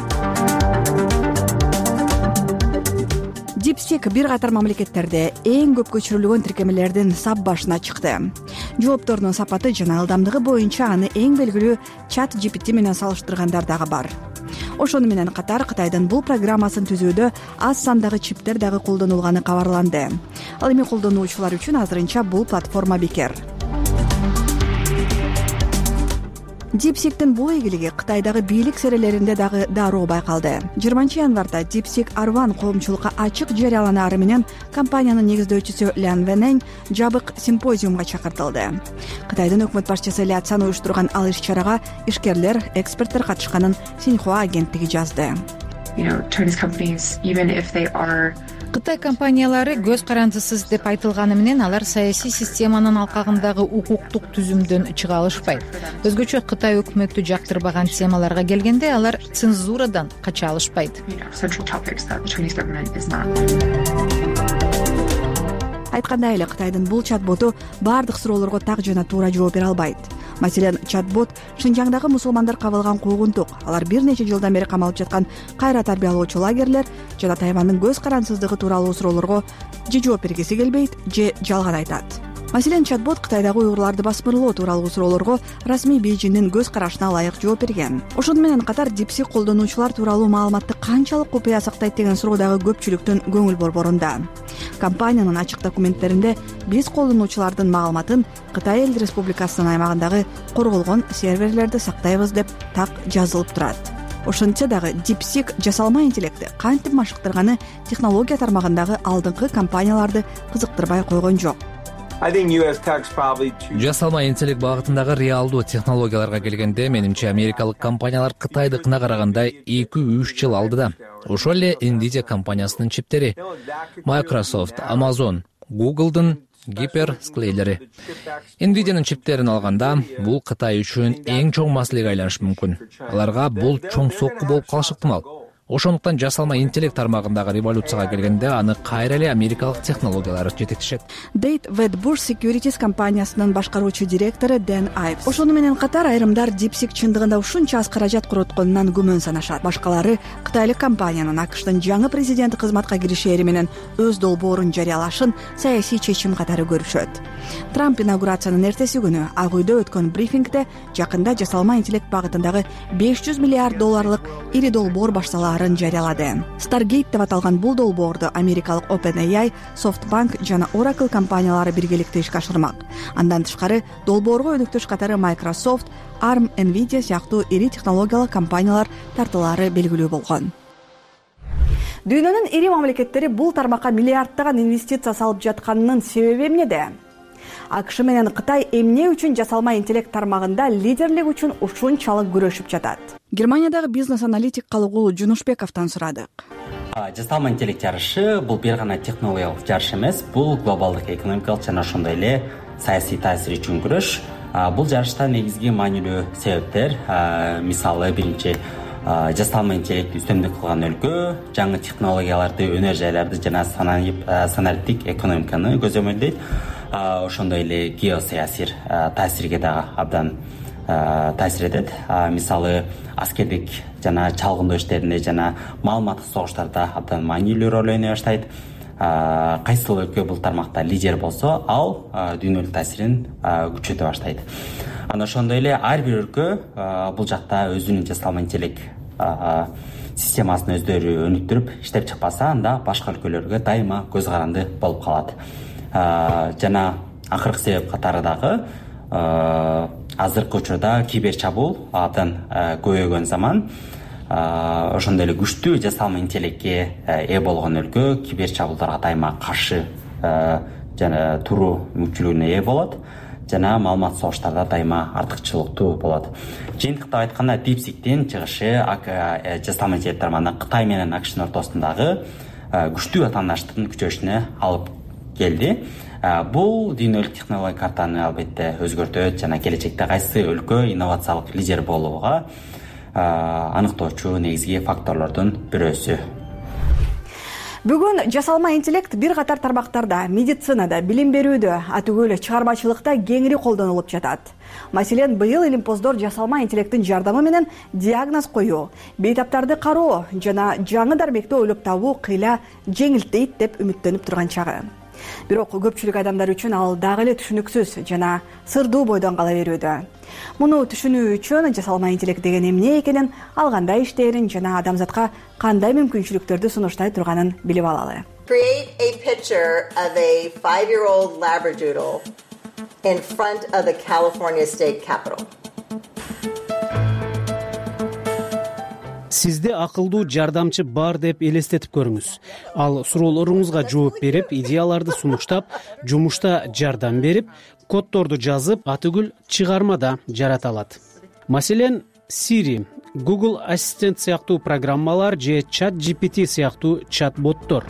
DeepSeek бир катар мамлекеттерде эң көп көчүрүлгөн тиркемелердин сап башына чыкты. Жооптордун сапаты жана ылдамдыгы боюнча аны эң белгилүү чат Джи Пи Ти менен салыштыргандар дагы бар. Ошону менен катар Кытайдын бул программасын түзүүдө аз сандагы чиптер дагы колдонулганы кабарланды. Ал эми колдонуучулар үчүн азырынча бул платформа бекер. DeepSeek'тин бул ийгилиги Кытайдагы бийлик серелеринде дагы дароо байкалды. жыйырманчы январда DeepSeek Ар один коомчулукка ачык жарыяланаары менен компаниянын негиздөөчүсү Лян Вэнэнь жабык симпозиумга чакыртылды. Кытайдын өкмөт башчысы Ля Цан уюштурган ал иш-чарага ишкерлер, эксперттер катышканын Синьхуа агенттиги жазды. Кытай компаниялары көз карандысыз деп айтылганы менен алар саясий системанын алкагындагы укуктук түзүмдөн чыга алышпайт. Өзгөчө Кытай өкмөттү жактырбаган темаларга келгенде алар цензурадан кача алышпайт. Айткандай эле Кытайдын бул чат-боту бардык суроолорго так жана туура жооп бере албайт. Маселен, чат-бот Шинжаңдагы мусулмандар кабылган куугунтук, алар бир нече жылдан бери камалып жаткан кайра тарбиялоочу лагерлер жана Тайвандын көз карансыздыгы тууралуу суроолорго же жооп бергиси келбейт, же жалган айтат. Маселен, чат-бот Кытайдагы уйгурларды басмырлоо тууралуу суроолорго расмий Бейжиңдин көз карашына ылайык жооп берген. Ошону менен катар DeepSeek колдонуучулар тууралуу маалыматты канчалык купуя сактайт деген суроо дагы көпчүлүктүн көңүл борборунда. Компаниянын ачык документтеринде биз колдонуучулардын маалыматын Кытай Эл Республикасынын аймагындагы корголгон серверлерде сактайбыз деп так жазылып турат. Ошентсе дагы DeepSeek жасалма интеллектти кантип машыктырганы технология тармагындагы алдыңкы компанияларды кызыктырбай койгон жок. Жасалма интеллект багытындагы реалдуу технологияларга келгенде, менимче америкалык компаниялар Кытайдыкына караганда эки үч жыл алдыда. Ошол эле Nvidia компаниясынын чиптери, Microsoft, Amazon, Google'дын гиперсклейлери. Nvidia'нын чиптерин алганда бул Кытай үчүн эң чоң маселеге айланышы мүмкүн. Аларга бул чоң сокку болуп калышы ыктымал. Ошондуктан жасалма интеллект тармагындагы революцияга келгенде аны кайра эле америкалык технологиялар жетектешет. Дейт Wedbush Securities компаниясынын башкаруучу директору Дэн Айвс. Ошону менен катар айрымдар DeepSeek чындыгында ушунча аз каражат коротконунан күмөн санашат. Башкалары Кытайлык компаниянын АКШтын жаңы президенти кызматка киришери менен өз долбоорун жарыялашын саясий чечим катары көрүшөт. Трамп инаугурациянын эртеси күнү Ак үйдө өткөн брифингде жакында жасалма интеллект багытындагы беш жүз миллиард долларлык ири долбоор башталаарын жарыялады. Stargate деп аталган бул долбоорду америкалык OpenAI, SoftBank жана Oracle компаниялары биргеликте ишке ашырмак. Андан тышкары долбоорго өнүктүш катары Microsoft, Arm, Nvidia сыяктуу ири технологиялык компаниялар тартылаары белгилүү болгон. Дүйнөнүн ири мамлекеттери бул тармакка миллиарддаган инвестиция салып жатканынын себеби эмнеде? АКШ менен Кытай эмне үчүн жасалма интеллект тармагында лидерлик үчүн ушунчалык күрөшүп жатат? Германиядагы бизнес-аналитик Калыгул Жунушбековдон сурадык. Жасалма интеллект жарышы бул бир гана технологиялык жарыш эмес, бул глобалдык экономикалык жана ошондой эле саясий таасир үчүн күрөш. Бул жарышта негизги маанилүү себептер, мисалы биринчи жасалма интеллект үстөмдүк кылган өлкө жаңы технологияларды, өнөр жайларды жана санариптик экономиканы көзөмөлдөйт. Ошондой эле геосаясий таасирге дагы абдан таасир этет. Мисалы аскердик жана чалгындоо иштеринде жана маалыматтык согуштарда абдан маанилүү роль ойной баштайт. Кайсыл өлкө бул тармакта лидер болсо, ал дүйнөлүк таасирин күчөтө баштайт. Анан ошондой эле ар бир өлкө бул жакта өзүнүн жасалма интеллект системасын өздөрү өнүктүрүп иштеп чыкпаса, анда башка өлкөлөргө дайыма көз каранды болуп калат. Жана акыркы себеп катары дагы азыркы учурда кибер чабуул абдан көбөйгөн заман. Ошондой эле күчтүү жасалма интеллектке ээ болгон өлкө кибер чабуулдарга дайыма каршы жана туруу мүмкүнчүлүгүнө ээ болот жана маалымат согуштарда дайыма артыкчылыктуу болот. Жыйынтыктап айтканда, DeepSeek'тин чыгышы жасалма интеллект тармагында Кытай менен АКШтын ортосундагы күчтүү атаандаштыктын күчөшүнө алып келди. Бул дүйнөлүк технология картаны албетте өзгөртөт жана келечекте кайсы өлкө инновациялык лидер болууга аныктоочу негизги факторлордун бирөөсү. Бүгүн жасалма интеллект бир катар тармактарда, медицинада, билим берүүдө, атүгүл чыгармачылыкта кеңири колдонулуп жатат. Маселен, быйыл илимпоздор жасалма интеллекттин жардамы менен диагноз коюу, бейтаптарды кароо жана жаңы дармекти ойлоп табуу кыйла жеңилдейт деп үмүттөнүп турган чагы. Бирок көпчүлүк адамдар үчүн ал дагы эле түшүнүксүз жана сырдуу бойдон кала берүүдө. Муну түшүнүү үчүн жасалма интеллект деген эмне экенин, ал кандай иштээрин жана адамзатка кандай мүмкүнчүлүктөрдү сунуштай турганын билип алалы. Create a picture of a five-year-old labradoodle in front of the California State Capitol. Сизде акылдуу жардамчы бар деп элестетип көрүңүз. Ал суроолоруңузга жооп берип, идеяларды сунуштап, жумушта жардам берип, коддорду жазып, атүгүл чыгармада жарата алат. Маселен, Siri, Google Assistant сыяктуу программалар же ChatGPT сыяктуу чат-боттор.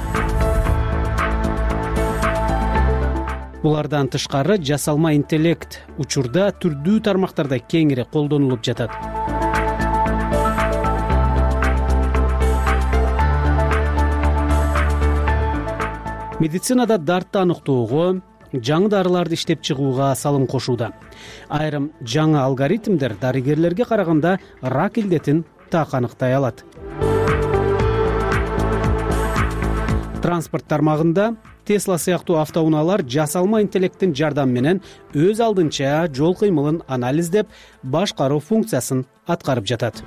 Булардан тышкары жасалма интеллект учурда түрдүү тармактарда кеңири колдонулуп жатат. Медицинада дартты аныктоого, жаңы дарыларды иштеп чыгууга салым кошууда. Айрым жаңы алгоритмдер дарыгерлерге караганда рак илдетин так аныктай алат. Транспорт тармагында Tesla сыяктуу автоунаалар жасалма интеллекттин жардамы менен өз алдынча жол кыймылын анализдеп, башкаруу функциясын аткарып жатат.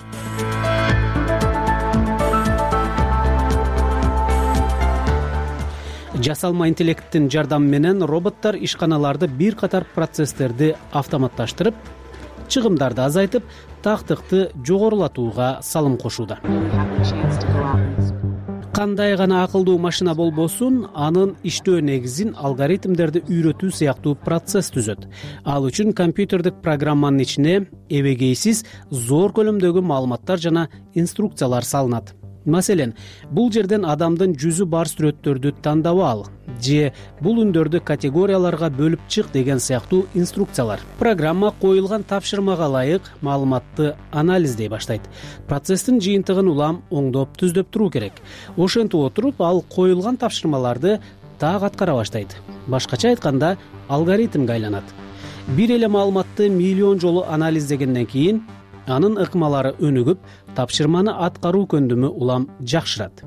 Жасалма интеллекттин жардамы менен роботтор ишканаларды бир катар процесстерди автоматташтырып, чыгымдарды азайтып, тактыкты жогорулатууга салым кошууда. Кандай гана акылдуу машина болбосун, анын иштөө негизин алгоритмдерди үйрөтүү сыяктуу процесс түзөт. Ал үчүн компьютердик программанын ичине эбегейсиз зор көлөмдөгү маалыматтар жана инструкциялар салынат. Маселен, бул жерден адамдын жүзү бар сүрөттөрдү тандап ал же бул үндөрдү категорияларга бөлүп чык деген сыяктуу инструкциялар. Программа коюлган тапшырмага ылайык маалыматты анализдей баштайт. Процесстин жыйынтыгын улам оңдоп түздөп туруу керек. Ошентип отуруп ал коюлган тапшырмаларды так аткара баштайт. Башкача айтканда, алгоритмге айланат. Бир эле маалыматты миллион жолу анализдегенден кийин анын ыкмалары өнүгүп, тапшырманы аткаруу көндүмү улам жакшырат.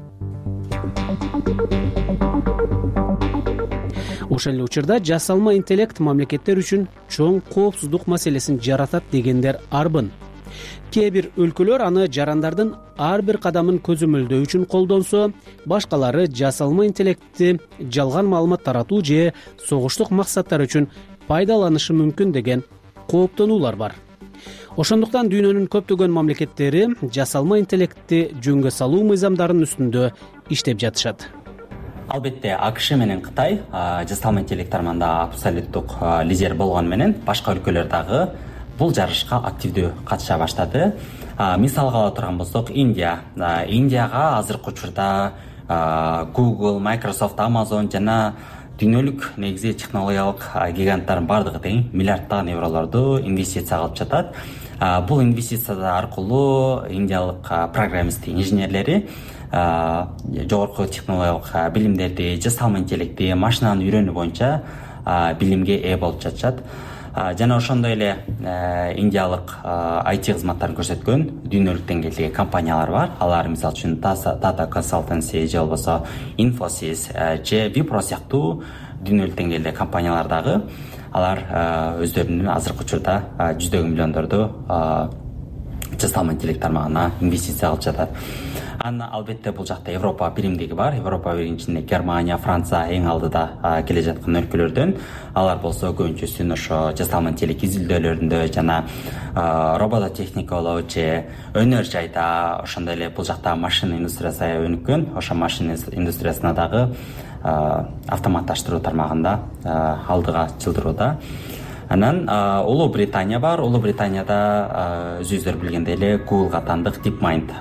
Ошол эле учурда жасалма интеллект мамлекеттер үчүн чоң коопсуздук маселесин жаратат дегендер арбын. Кээ бир өлкөлөр аны жарандардын ар бир кадамын көзөмөлдөө үчүн колдонсо, башкалары жасалма интеллектти жалган маалымат таратуу же согуштук максаттар үчүн пайдаланышы мүмкүн деген кооптонуулар бар. Ошондуктан дүйнөнүн көптөгөн мамлекеттери жасалма интеллектти жөнгө салуу мыйзамдарынын үстүндө иштеп жатышат. Албетте, АКШ менен Кытай жасалма интеллект тармагында абсолюттук лидер болгону менен башка өлкөлөр дагы бул жарышка активдүү катыша баштады. Мисалга ала турган болсок, Индия. Индияга азыркы учурда Google, Microsoft, Amazon жана дүйнөлүк негизи технологиялык гиганттардын бардыгы тең миллиарддаган евролорду инвестиция кылып жатат. Бул инвестиция аркылуу индиялык программист инженерлери жогорку технологиялык билимдерди, жасалма интеллектти, машинаны үйрөнүү боюнча билимге ээ болуп жатышат. Жана ошондой эле индиялык ай ти кызматтарын көрсөткөн дүйнөлүк деңгээлдеги компаниялар бар. Алар мисалы үчүн Tata Consultancy же болбосо Infosys же Wipro сыяктуу дүйнөлүк деңгээлдеги компаниялар дагы алар өздөрүнүн азыркы учурда жүздөгөн миллиондорду жасалма интеллект тармагына инвестиция кылып жатат. Анна албетте бул жакта Европа биримдиги бар. Европа биринчисинде Германия, Франция эң алдыда келе жаткан өлкөлөрдөн. Алар болсо көбүнчөсүн ошо жасалма интеллект изилдөөлөрүндө жана робототехникалоо же өнөр жайда, ошондой эле бул жакта машина индустриясы аябай өнүккөн. Ошо машина индустриясына дагы автоматташтыруу тармагында алдыга жылдырууда. Анан Улуу Британия бар. Улуу Британияда өзүңүздөр билгендей эле Google катандык DeepMind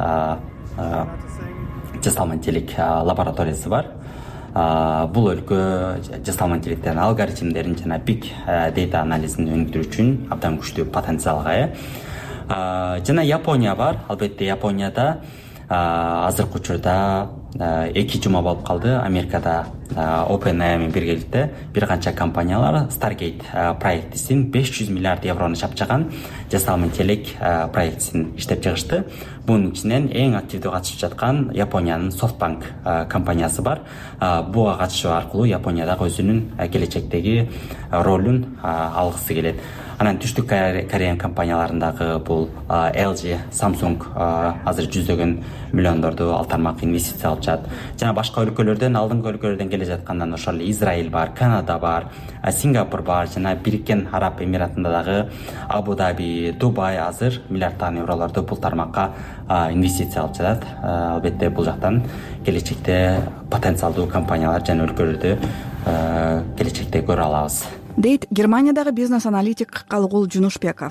жасалма интеллект лабораториясы бар. Бул өлкө жасалма интеллекттин алгоритмдерин жана big data анализин өнүктүрүү үчүн абдан күчтүү потенциалга ээ. Жана Япония бар. Албетте Японияда азыркы учурда эки жума болуп калды. Америкада OpenAI менен биргеликте бир канча компаниялар Stargate проектисин беш жүз миллиард еврону чапчаган жасалма интеллект проектисин иштеп чыгышты. Бунун ичинен эң активдүү катышып жаткан Япониянын SoftBank компаниясы бар. Буга катышуу аркылуу Япониядагы өзүнүн келечектеги ролун алгысы келет. Анан түштүк Корея компанияларындагы бул эл джи, Samsung азыр жүздөгөн миллиондорду ал тармакка инвестиция кылып жатат. Жана башка өлкөлөрдөн, алдыңкы өлкөлөрдөн келе жаткандан ошол эле Израиль бар, Канада бар, Сингапур бар, жана Бириккен Араб Эмиратында дагы Абу Даби, Дубай азыр миллиарддаган евролорду бул тармакка инвестиция кылып жатат. Албетте бул жактан келечекте потенциалдуу компаниялар жана өлкөлөрдү келечекте көрө алабыз, дейт Германиядагы бизнес-аналитик Калгул Жунушбеков.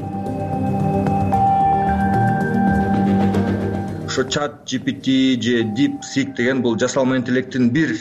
Ошо чат джи пи ти же DeepSeek деген бул жасалма интеллекттин бир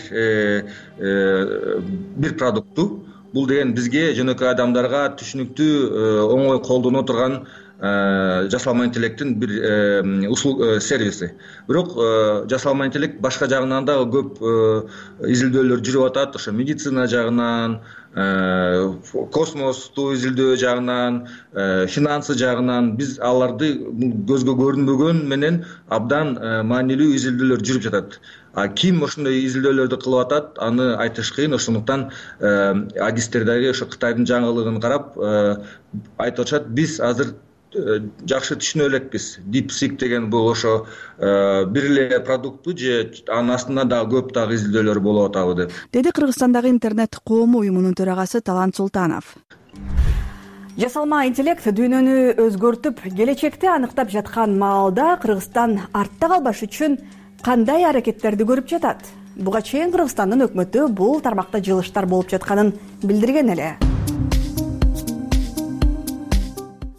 бир продукту. Бул деген бизге жөнөкөй адамдарга түшүнүктүү, оңой колдоно турган жасалма интеллекттин бир услуга сервиси. Бирок жасалма интеллект башка жагынан дагы көп изилдөөлөр жүрүп атат. Ошо медицина жагынан, космосту изилдөө жагынан, финансы жагынан биз аларды көзгө көрүнбөгөн менен абдан маанилүү изилдөөлөр жүрүп жатат. А ким ошондой изилдөөлөрдү кылып атат, аны айтыш кыйын. Ошондуктан адистер дагы ошо Кытайдын жаңылыгын карап айтып атышат, биз азыр жакшы түшүнө элекпиз. DeepSeek деген бул ошо бир эле продукту же анын астында дагы көп дагы изилдөөлөр болуп атабы деп. Деди Кыргызстандагы интернет коому уюмунун төрагасы Талант Султанов. Жасалма интеллект дүйнөнү өзгөртүп, келечекти аныктап жаткан маалда Кыргызстан артта калбаш үчүн кандай аракеттерди көрүп жатат? Буга чейин Кыргызстандын өкмөтү бул тармакта жылыштар болуп жатканын билдирген эле.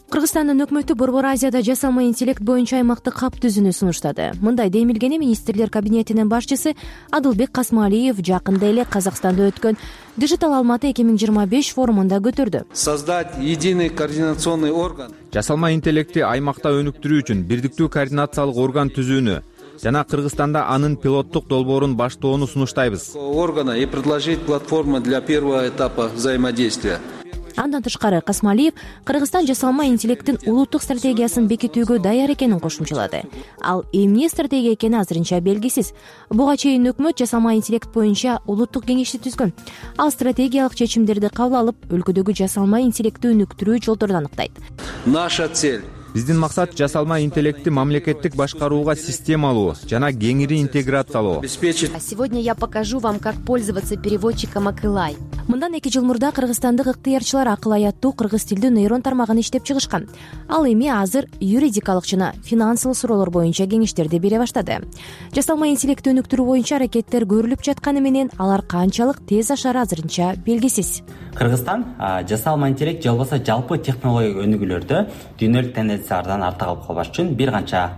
Кыргызстандын өкмөтү Борбор Азияда жасалма интеллект боюнча аймактык кап түзүүнү сунуштады. Мындай демилгени министрлер кабинетинин башчысы Адылбек Касмалиев жакында эле Казакстанда өткөн Digital Алматы эки миң жыйырма беш форумунда көтөрдү. Создать единый координационный орган. Жасалма интеллектти аймакта өнүктүрүү үчүн бирдиктүү координациялык орган түзүүнү жана Кыргызстанда анын пилоттук долбоорун баштоону сунуштайбыз. Органа и предложить платформу для первого этапа взаимодействия. Андан тышкары Касмалиев Кыргызстан жасалма интеллекттин улуттук стратегиясын бекитүүгө даяр экенин кошумчалады. Ал эмне стратегия экени азырынча белгисиз. Буга чейин өкмөт жасалма интеллект боюнча улуттук кеңешти түзгөн. Ал стратегиялык чечимдерди кабыл алып, өлкөдөгү жасалма интеллектти өнүктүрүү жолдорун анықтайт. Наша цель. Биздин максат жасалма интеллектти мамлекеттик башкарууга системалуу жана кеңири интеграциялоо. А сегодня я покажу вам, как пользоваться переводчиком Акылай. Мындан эки жыл мурда кыргызстандык ыктыярчылар Акылай аттуу кыргыз тилдүү нейрон тармагын иштеп чыгышкан. Ал эми азыр юридикалык жана финансылык суроолор боюнча кеңештерди бере баштады. Жасалма интеллектти өнүктүрүү боюнча аракеттер көрүлүп жатканы менен алар канчалык тез ашары азырынча белгисиз. Кыргызстан жасалма интеллект же болбосо жалпы технология өнүгүүлөрдө дүйнөлүк тенденциялардан арта калып калбаш үчүн бир канча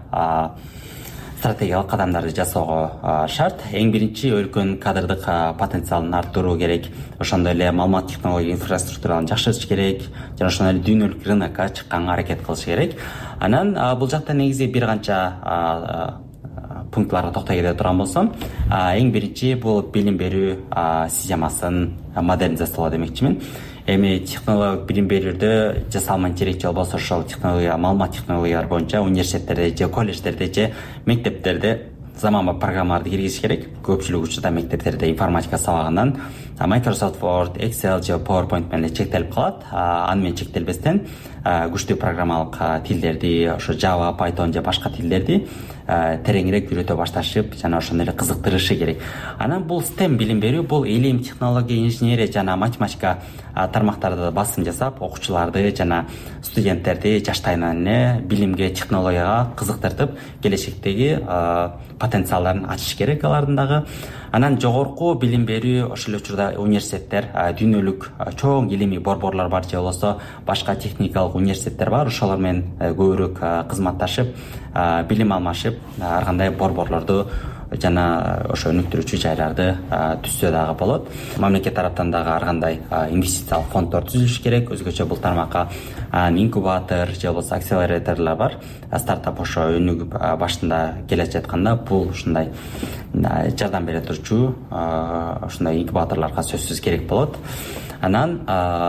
стратегиялык кадамдарды жасоого шарт. Эң биринчи өлкөнүн кадрдык потенциалын арттыруу керек. Ошондой эле маалымат технология инфраструктураларын жакшыртыш керек жана ошондой эле дүйнөлүк рынокко чыкканга аракет кылыш керек. Анан бул жакта негизи бир канча пунктларга токтой кете турган болсом, эң биринчи бул билим берүү системасын модернизациялоо демекчимин. Эми технологиялык билим берүүдө жасалма интеллект же болбосо ошол технология, маалымат технологиялары боюнча университеттерде же колледждерде же мектептерде заманбап программаларды киргизиш керек. Көпчүлүк учурда мектептерде информатика сабагынан Microsoft Word, Excel же PowerPoint менен чектелип калат. Аны менен чектелбестен күчтүү программалык тилдерди, ошо Java, Python же башка тилдерди тереңирээк үйрөтө башташып жана ошондой эле кызыктырышы керек. Анан бул STEM билим берүү, бул илим, технология, инженерия жана математика тармактарда басым жасап, окуучуларды жана студенттерди жаштайынан эле билимге, технологияга кызыктыртып, келечектеги потенциалдарын ачыш керек алардын дагы. Анан жогорку билим берүү, ошол учурда университеттер, дүйнөлүк чоң илимий борборлор бар же болбосо башка техникалык университеттер бар. Ошолор менен көбүрөөк кызматташып, билим алмашып, ар кандай борборлорду жана ошо өнүктүрүүчү жайларды түзсө дагы болот. Мамлекет тараптан дагы ар кандай инвестициялык фонддор түзүлүш керек. Өзгөчө бул тармакка инкубатор же болбосо акселераторлор бар. Стартап ошо өнүгүп башында келе жатканда бул ушундай жардам бере турчу ушундай инкубаторлорго сөзсүз керек болот. Анан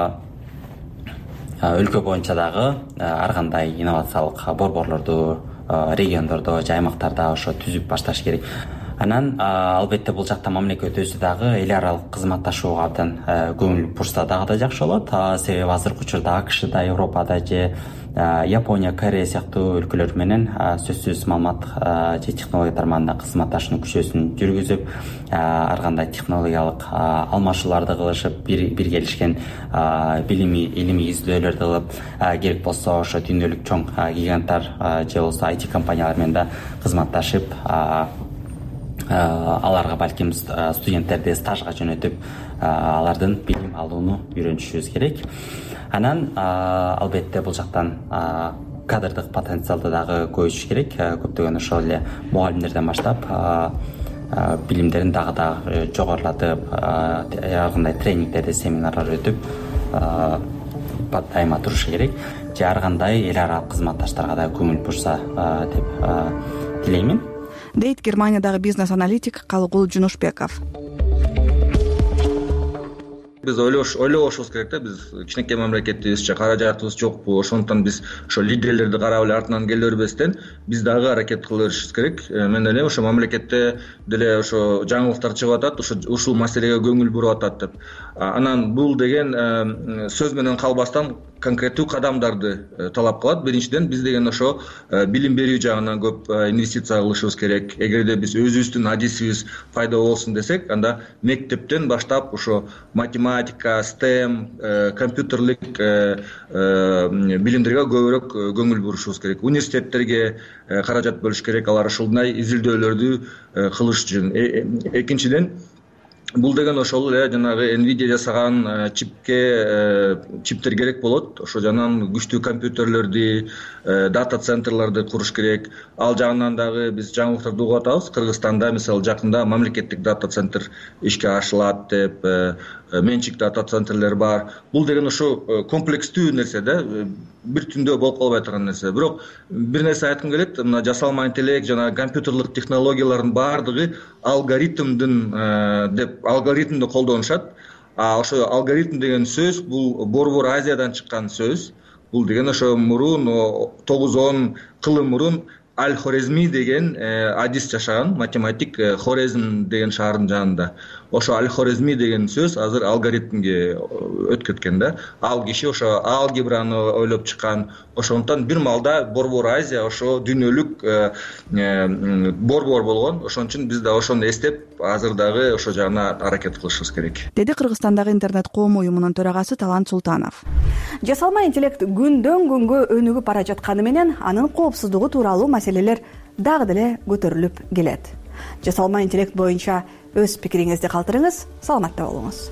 өлкө боюнча дагы ар кандай инновациялык борборлорду региондордо же аймактарда ошо түзүп башташ керек. Анан албетте бул жакта мамлекет өзү дагы эл аралык кызматташууга абдан көңүл бурса дагы да жакшы болот. Себеби азыркы учурда АКШда, Европада же Япония, Корея сыяктуу өлкөлөр менен сөзсүз маалымат же технология тармагында кызматташуу күчөөсүн жүргүзүп, ар кандай технологиялык алмашууларды кылышып, бир келишкен билимий, илимий изилдөөлөрдү кылып, керек болсо ошо дүйнөлүк чоң гиганттар же болбосо ай ти компаниялар менен да кызматташып, аларга балким студенттерди стажга жөнөтүп, алардын билим алууну үйрөнүшүбүз керек. Анан албетте бул жактан кадрдык потенциалды дагы көбөйтүш керек. Көптөгөн ошол эле мугалимдерден баштап билимдерин дагы да жогорулатып, ар кандай тренингдерди, семинарлар өтүп дайыма турушу керек. Же ар кандай эл аралык кызматташтарга да көңүл бурса деп тилеймин. Дейт Германиядагы бизнес-аналитик Калыгул Жунушбеков. Биз ойлобошубуз керек да, биз кичинекей мамлекетибизче каражатыбыз жокпу, ошондуктан биз ошо лидерлерди карап эле артынан келе бербестен биз дагы аракет кыла беришибиз керек. Мен эле ошо мамлекетте деле ошо жаңылыктар чыгып атат, ошо ушул маселеге көңүл буруп атат деп. Анан бул деген сөз менен калбастан конкреттүү кадамдарды талап кылат. Биринчиден биз деген ошо билим берүү жагынан көп инвестиция кылышыбыз керек. Эгерде биз өзүбүздүн адисибиз пайда болсун десек, анда мектептен баштап ошо математика, STEM, компьютерлик билимдерге көбүрөөк көңүл бурушубуз керек. Университеттерге каражат бөлүш керек, алар ушундай изилдөөлөрдү кылыш үчүн. Экинчиден, бул деген ошол эле жанагы Nvidia жасаган чипке чиптер керек болот. Ошо жанагы күчтүү компьютерлерди, дата центрларды куруш керек. Ал жагынан дагы биз жаңылыктарды угуп атабыз. Кыргызстанда мисалы жакында мамлекеттик дата центр ишке ашылат деп, менчик дата центрлер бар. Бул деген ошо комплекстүү нерсе да, бир түндө болуп калбай турган нерсе. Бирок бир нерсе айткым келет, мына жасалма интеллект жана компьютерлык технологиялардын баардыгы алгоритмдин деп алгоритмди колдонушат. А ошо алгоритм деген сөз бул Борбор Азиядан чыккан сөз. Бул деген ошо мурун тогуз он кылым мурун Аль-Хорезми деген адис жашаган, математик, Хорезм деген шаардын жанында. Ошо Аль-Хорезми деген сөз азыр алгоритмге өтүп кеткен да. Ал киши ошо алгебраны ойлоп чыккан. Ошондон бир маалда Борбор Азия ошо дүйнөлүк борбор болгон. Ошон үчүн биз да ошону эстеп, азыр дагы ошо жагына аракет кылышыбыз керек. Деди Кыргызстандагы интернет коом уюмунун төрагасы Талант Султанов. Жасалма интеллект күндөн күнгө өнүгүп бара жатканы менен анын коопсуздугу тууралуу маселелер дагы деле көтөрүлүп келет. Жасалма интеллект боюнча өз пикириңизди калтырыңыз, саламатта болуңуз.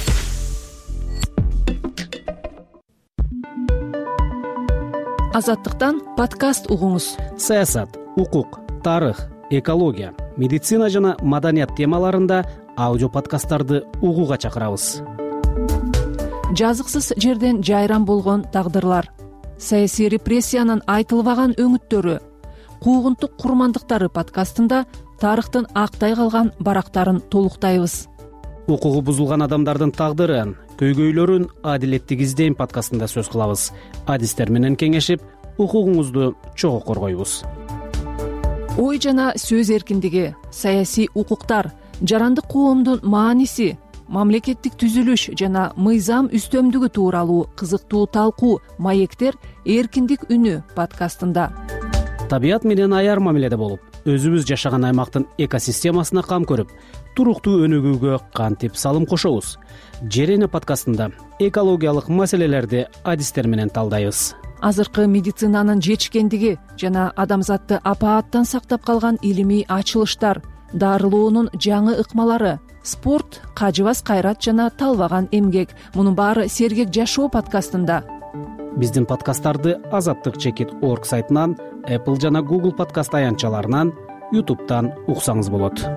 Азаттыктан подкаст угуңуз. Саясат, укук, тарых, экология, медицина жана маданият темаларында аудио подкасттарды угууга чакырабыз. Жазыксыз жерден жайран болгон тагдырлар, саясий репрессиянын айтылбаган өңүттөрү, куугунтук курмандыктары подкастында тарыхтын актай калган барактарын толуктайбыз. Укугу бузулган адамдардын тагдырын, көйгөйлөрүн адилеттик издейм подкастында сөз кылабыз. Адистер менен кеңешип, укугуңузду чогуу коргойбуз. Ой жана сөз эркиндиги, саясий укуктар, жарандык коомдун мааниси, мамлекеттик түзүлүш жана мыйзам үстөмдүгү тууралуу кызыктуу талкуу маектер эркиндик үнү подкастында. Табият менен аяр мамиледе болуп, өзүбүз жашаган аймактын экосистемасына кам көрүп, туруктуу өнүгүүгө кантип салым кошобуз? Жер эне подкастында экологиялык маселелерди адистер менен талдайбыз. Азыркы медицинанын жетишкендиги жана адамзатты апааттан сактап калган илимий ачылыштар, дарылоонун жаңы ыкмалары, спорт, кажыбас кайрат жана талбаган эмгек. Мунун баары сергек жашоо подкастында. Биздин подкасттарды азаттык чекит точка орг сайтынан, Apple жана Google подкаст аянтчаларынан, YouTube'тан уксаңыз болот.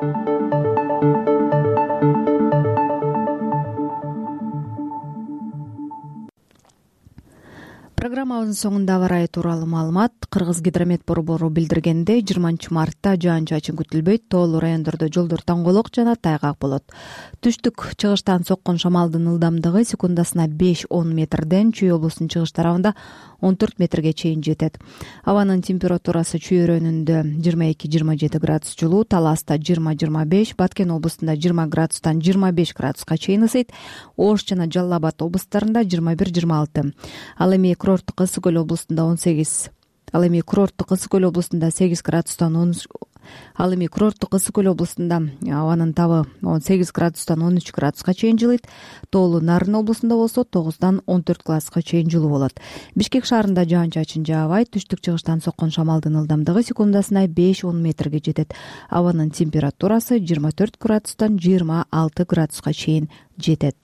Программабыздын соңунда аба ырайы тууралуу маалымат. Кыргыз гидромет борбору билдиргендей, жыйырманчы мартта жаан-чачын күтүлбөйт, тоолуу райондордо жолдор таңголок жана тайгак болот. Түштүк чыгыштан соккон шамалдын ылдамдыгы секундасына беш он метрден Чүй облусунун чыгыш тарабында он төрт метрге чейин жетет. Абанын температурасы Чүй районунда жыйырма эки жыйырма жети градус жылуу, Таласта жыйырма жыйырма беш, Баткен облусунда жыйырма градустан жыйырма беш градуска чейин ысыйт, Ош жана Жалал Абад облустарында жыйырма бир жыйырма алты. Ал эми курорттук Ысык көл облусунда он сегиз. Ал эми курорттук Ысык көл облусунда сегиз градустан он Ал эми курорттук Ысык көл облусунда абанын табы он сегиз градустан он үч градуска чейин жылыйт. Тоолуу Нарын облусунда болсо тогуздан он төрт градуска чейин жылуу болот. Бишкек шаарында жаан-чачын жаабайт. Түштүк чыгыштан соккон шамалдын ылдамдыгы секундасына беш он метрге жетет. Абанын температурасы жыйырма төрт градустан жыйырма алты градуска чейин жетет.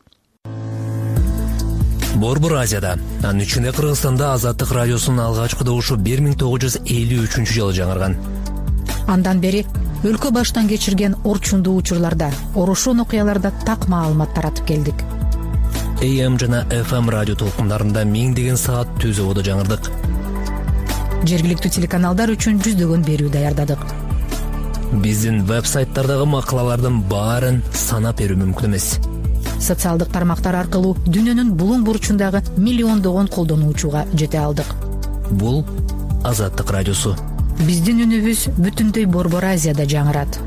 Борбор Азияда, анын ичинде Кыргызстанда Азаттык радиосунун алгачкы добушу бир миң тогуз жүз элүү үчүнчү жылы жаңырган. Андан бери өлкө баштан кечирген орчундуу учурларда, орошон окуяларда так маалымат таратып келдик. эй эм жана эф эм радио толкундарында миңдеген саат түзөбодо жаңырдык. Жергиликтүү телеканалдар үчүн жүздөгөн берүү даярдадык. Биздин веб-сайттардагы макалалардын баарын санап берүү мүмкүн эмес. Социалдык тармактар аркылуу дүйнөнүн булуң бурчундагы миллиондогон колдонуучуга жете алдык. Бул Азаттык радиосу. Биздин үнүбүз бүтүндөй Борбор Азияда жаңырат.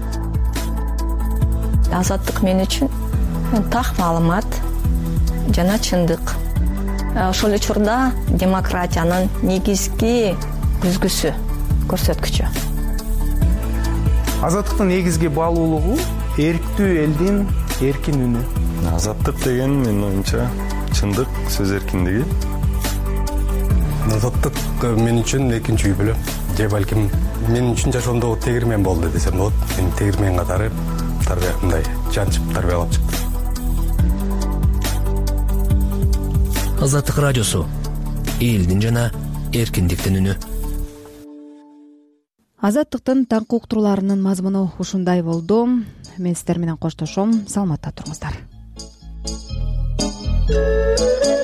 Азаттык мен үчүн так маалымат жана чындык. Ошол учурда демократиянын негизги көзгүсү, көрсөткүчү. Азаттыктын негизги баалуулугу эрктүү элдин эркин үнү. Азаттык деген менин оюмча чындык, сөз эркиндиги. Азаттык мен үчүн экинчи үй бүлөм. Же балким мен үчүн жашоомдогу тегирмен болду десем болот. Мен тегирмен катары тарбия мындай жанчып тарбиялап чыкты. Азаттык радиосу, элдин жана эркиндиктин үнү. Азаттыктын таңкы уктурууларынын мазмуну ушундай болду. Мен сиздер менен коштошом. Саламатта туруңуздар.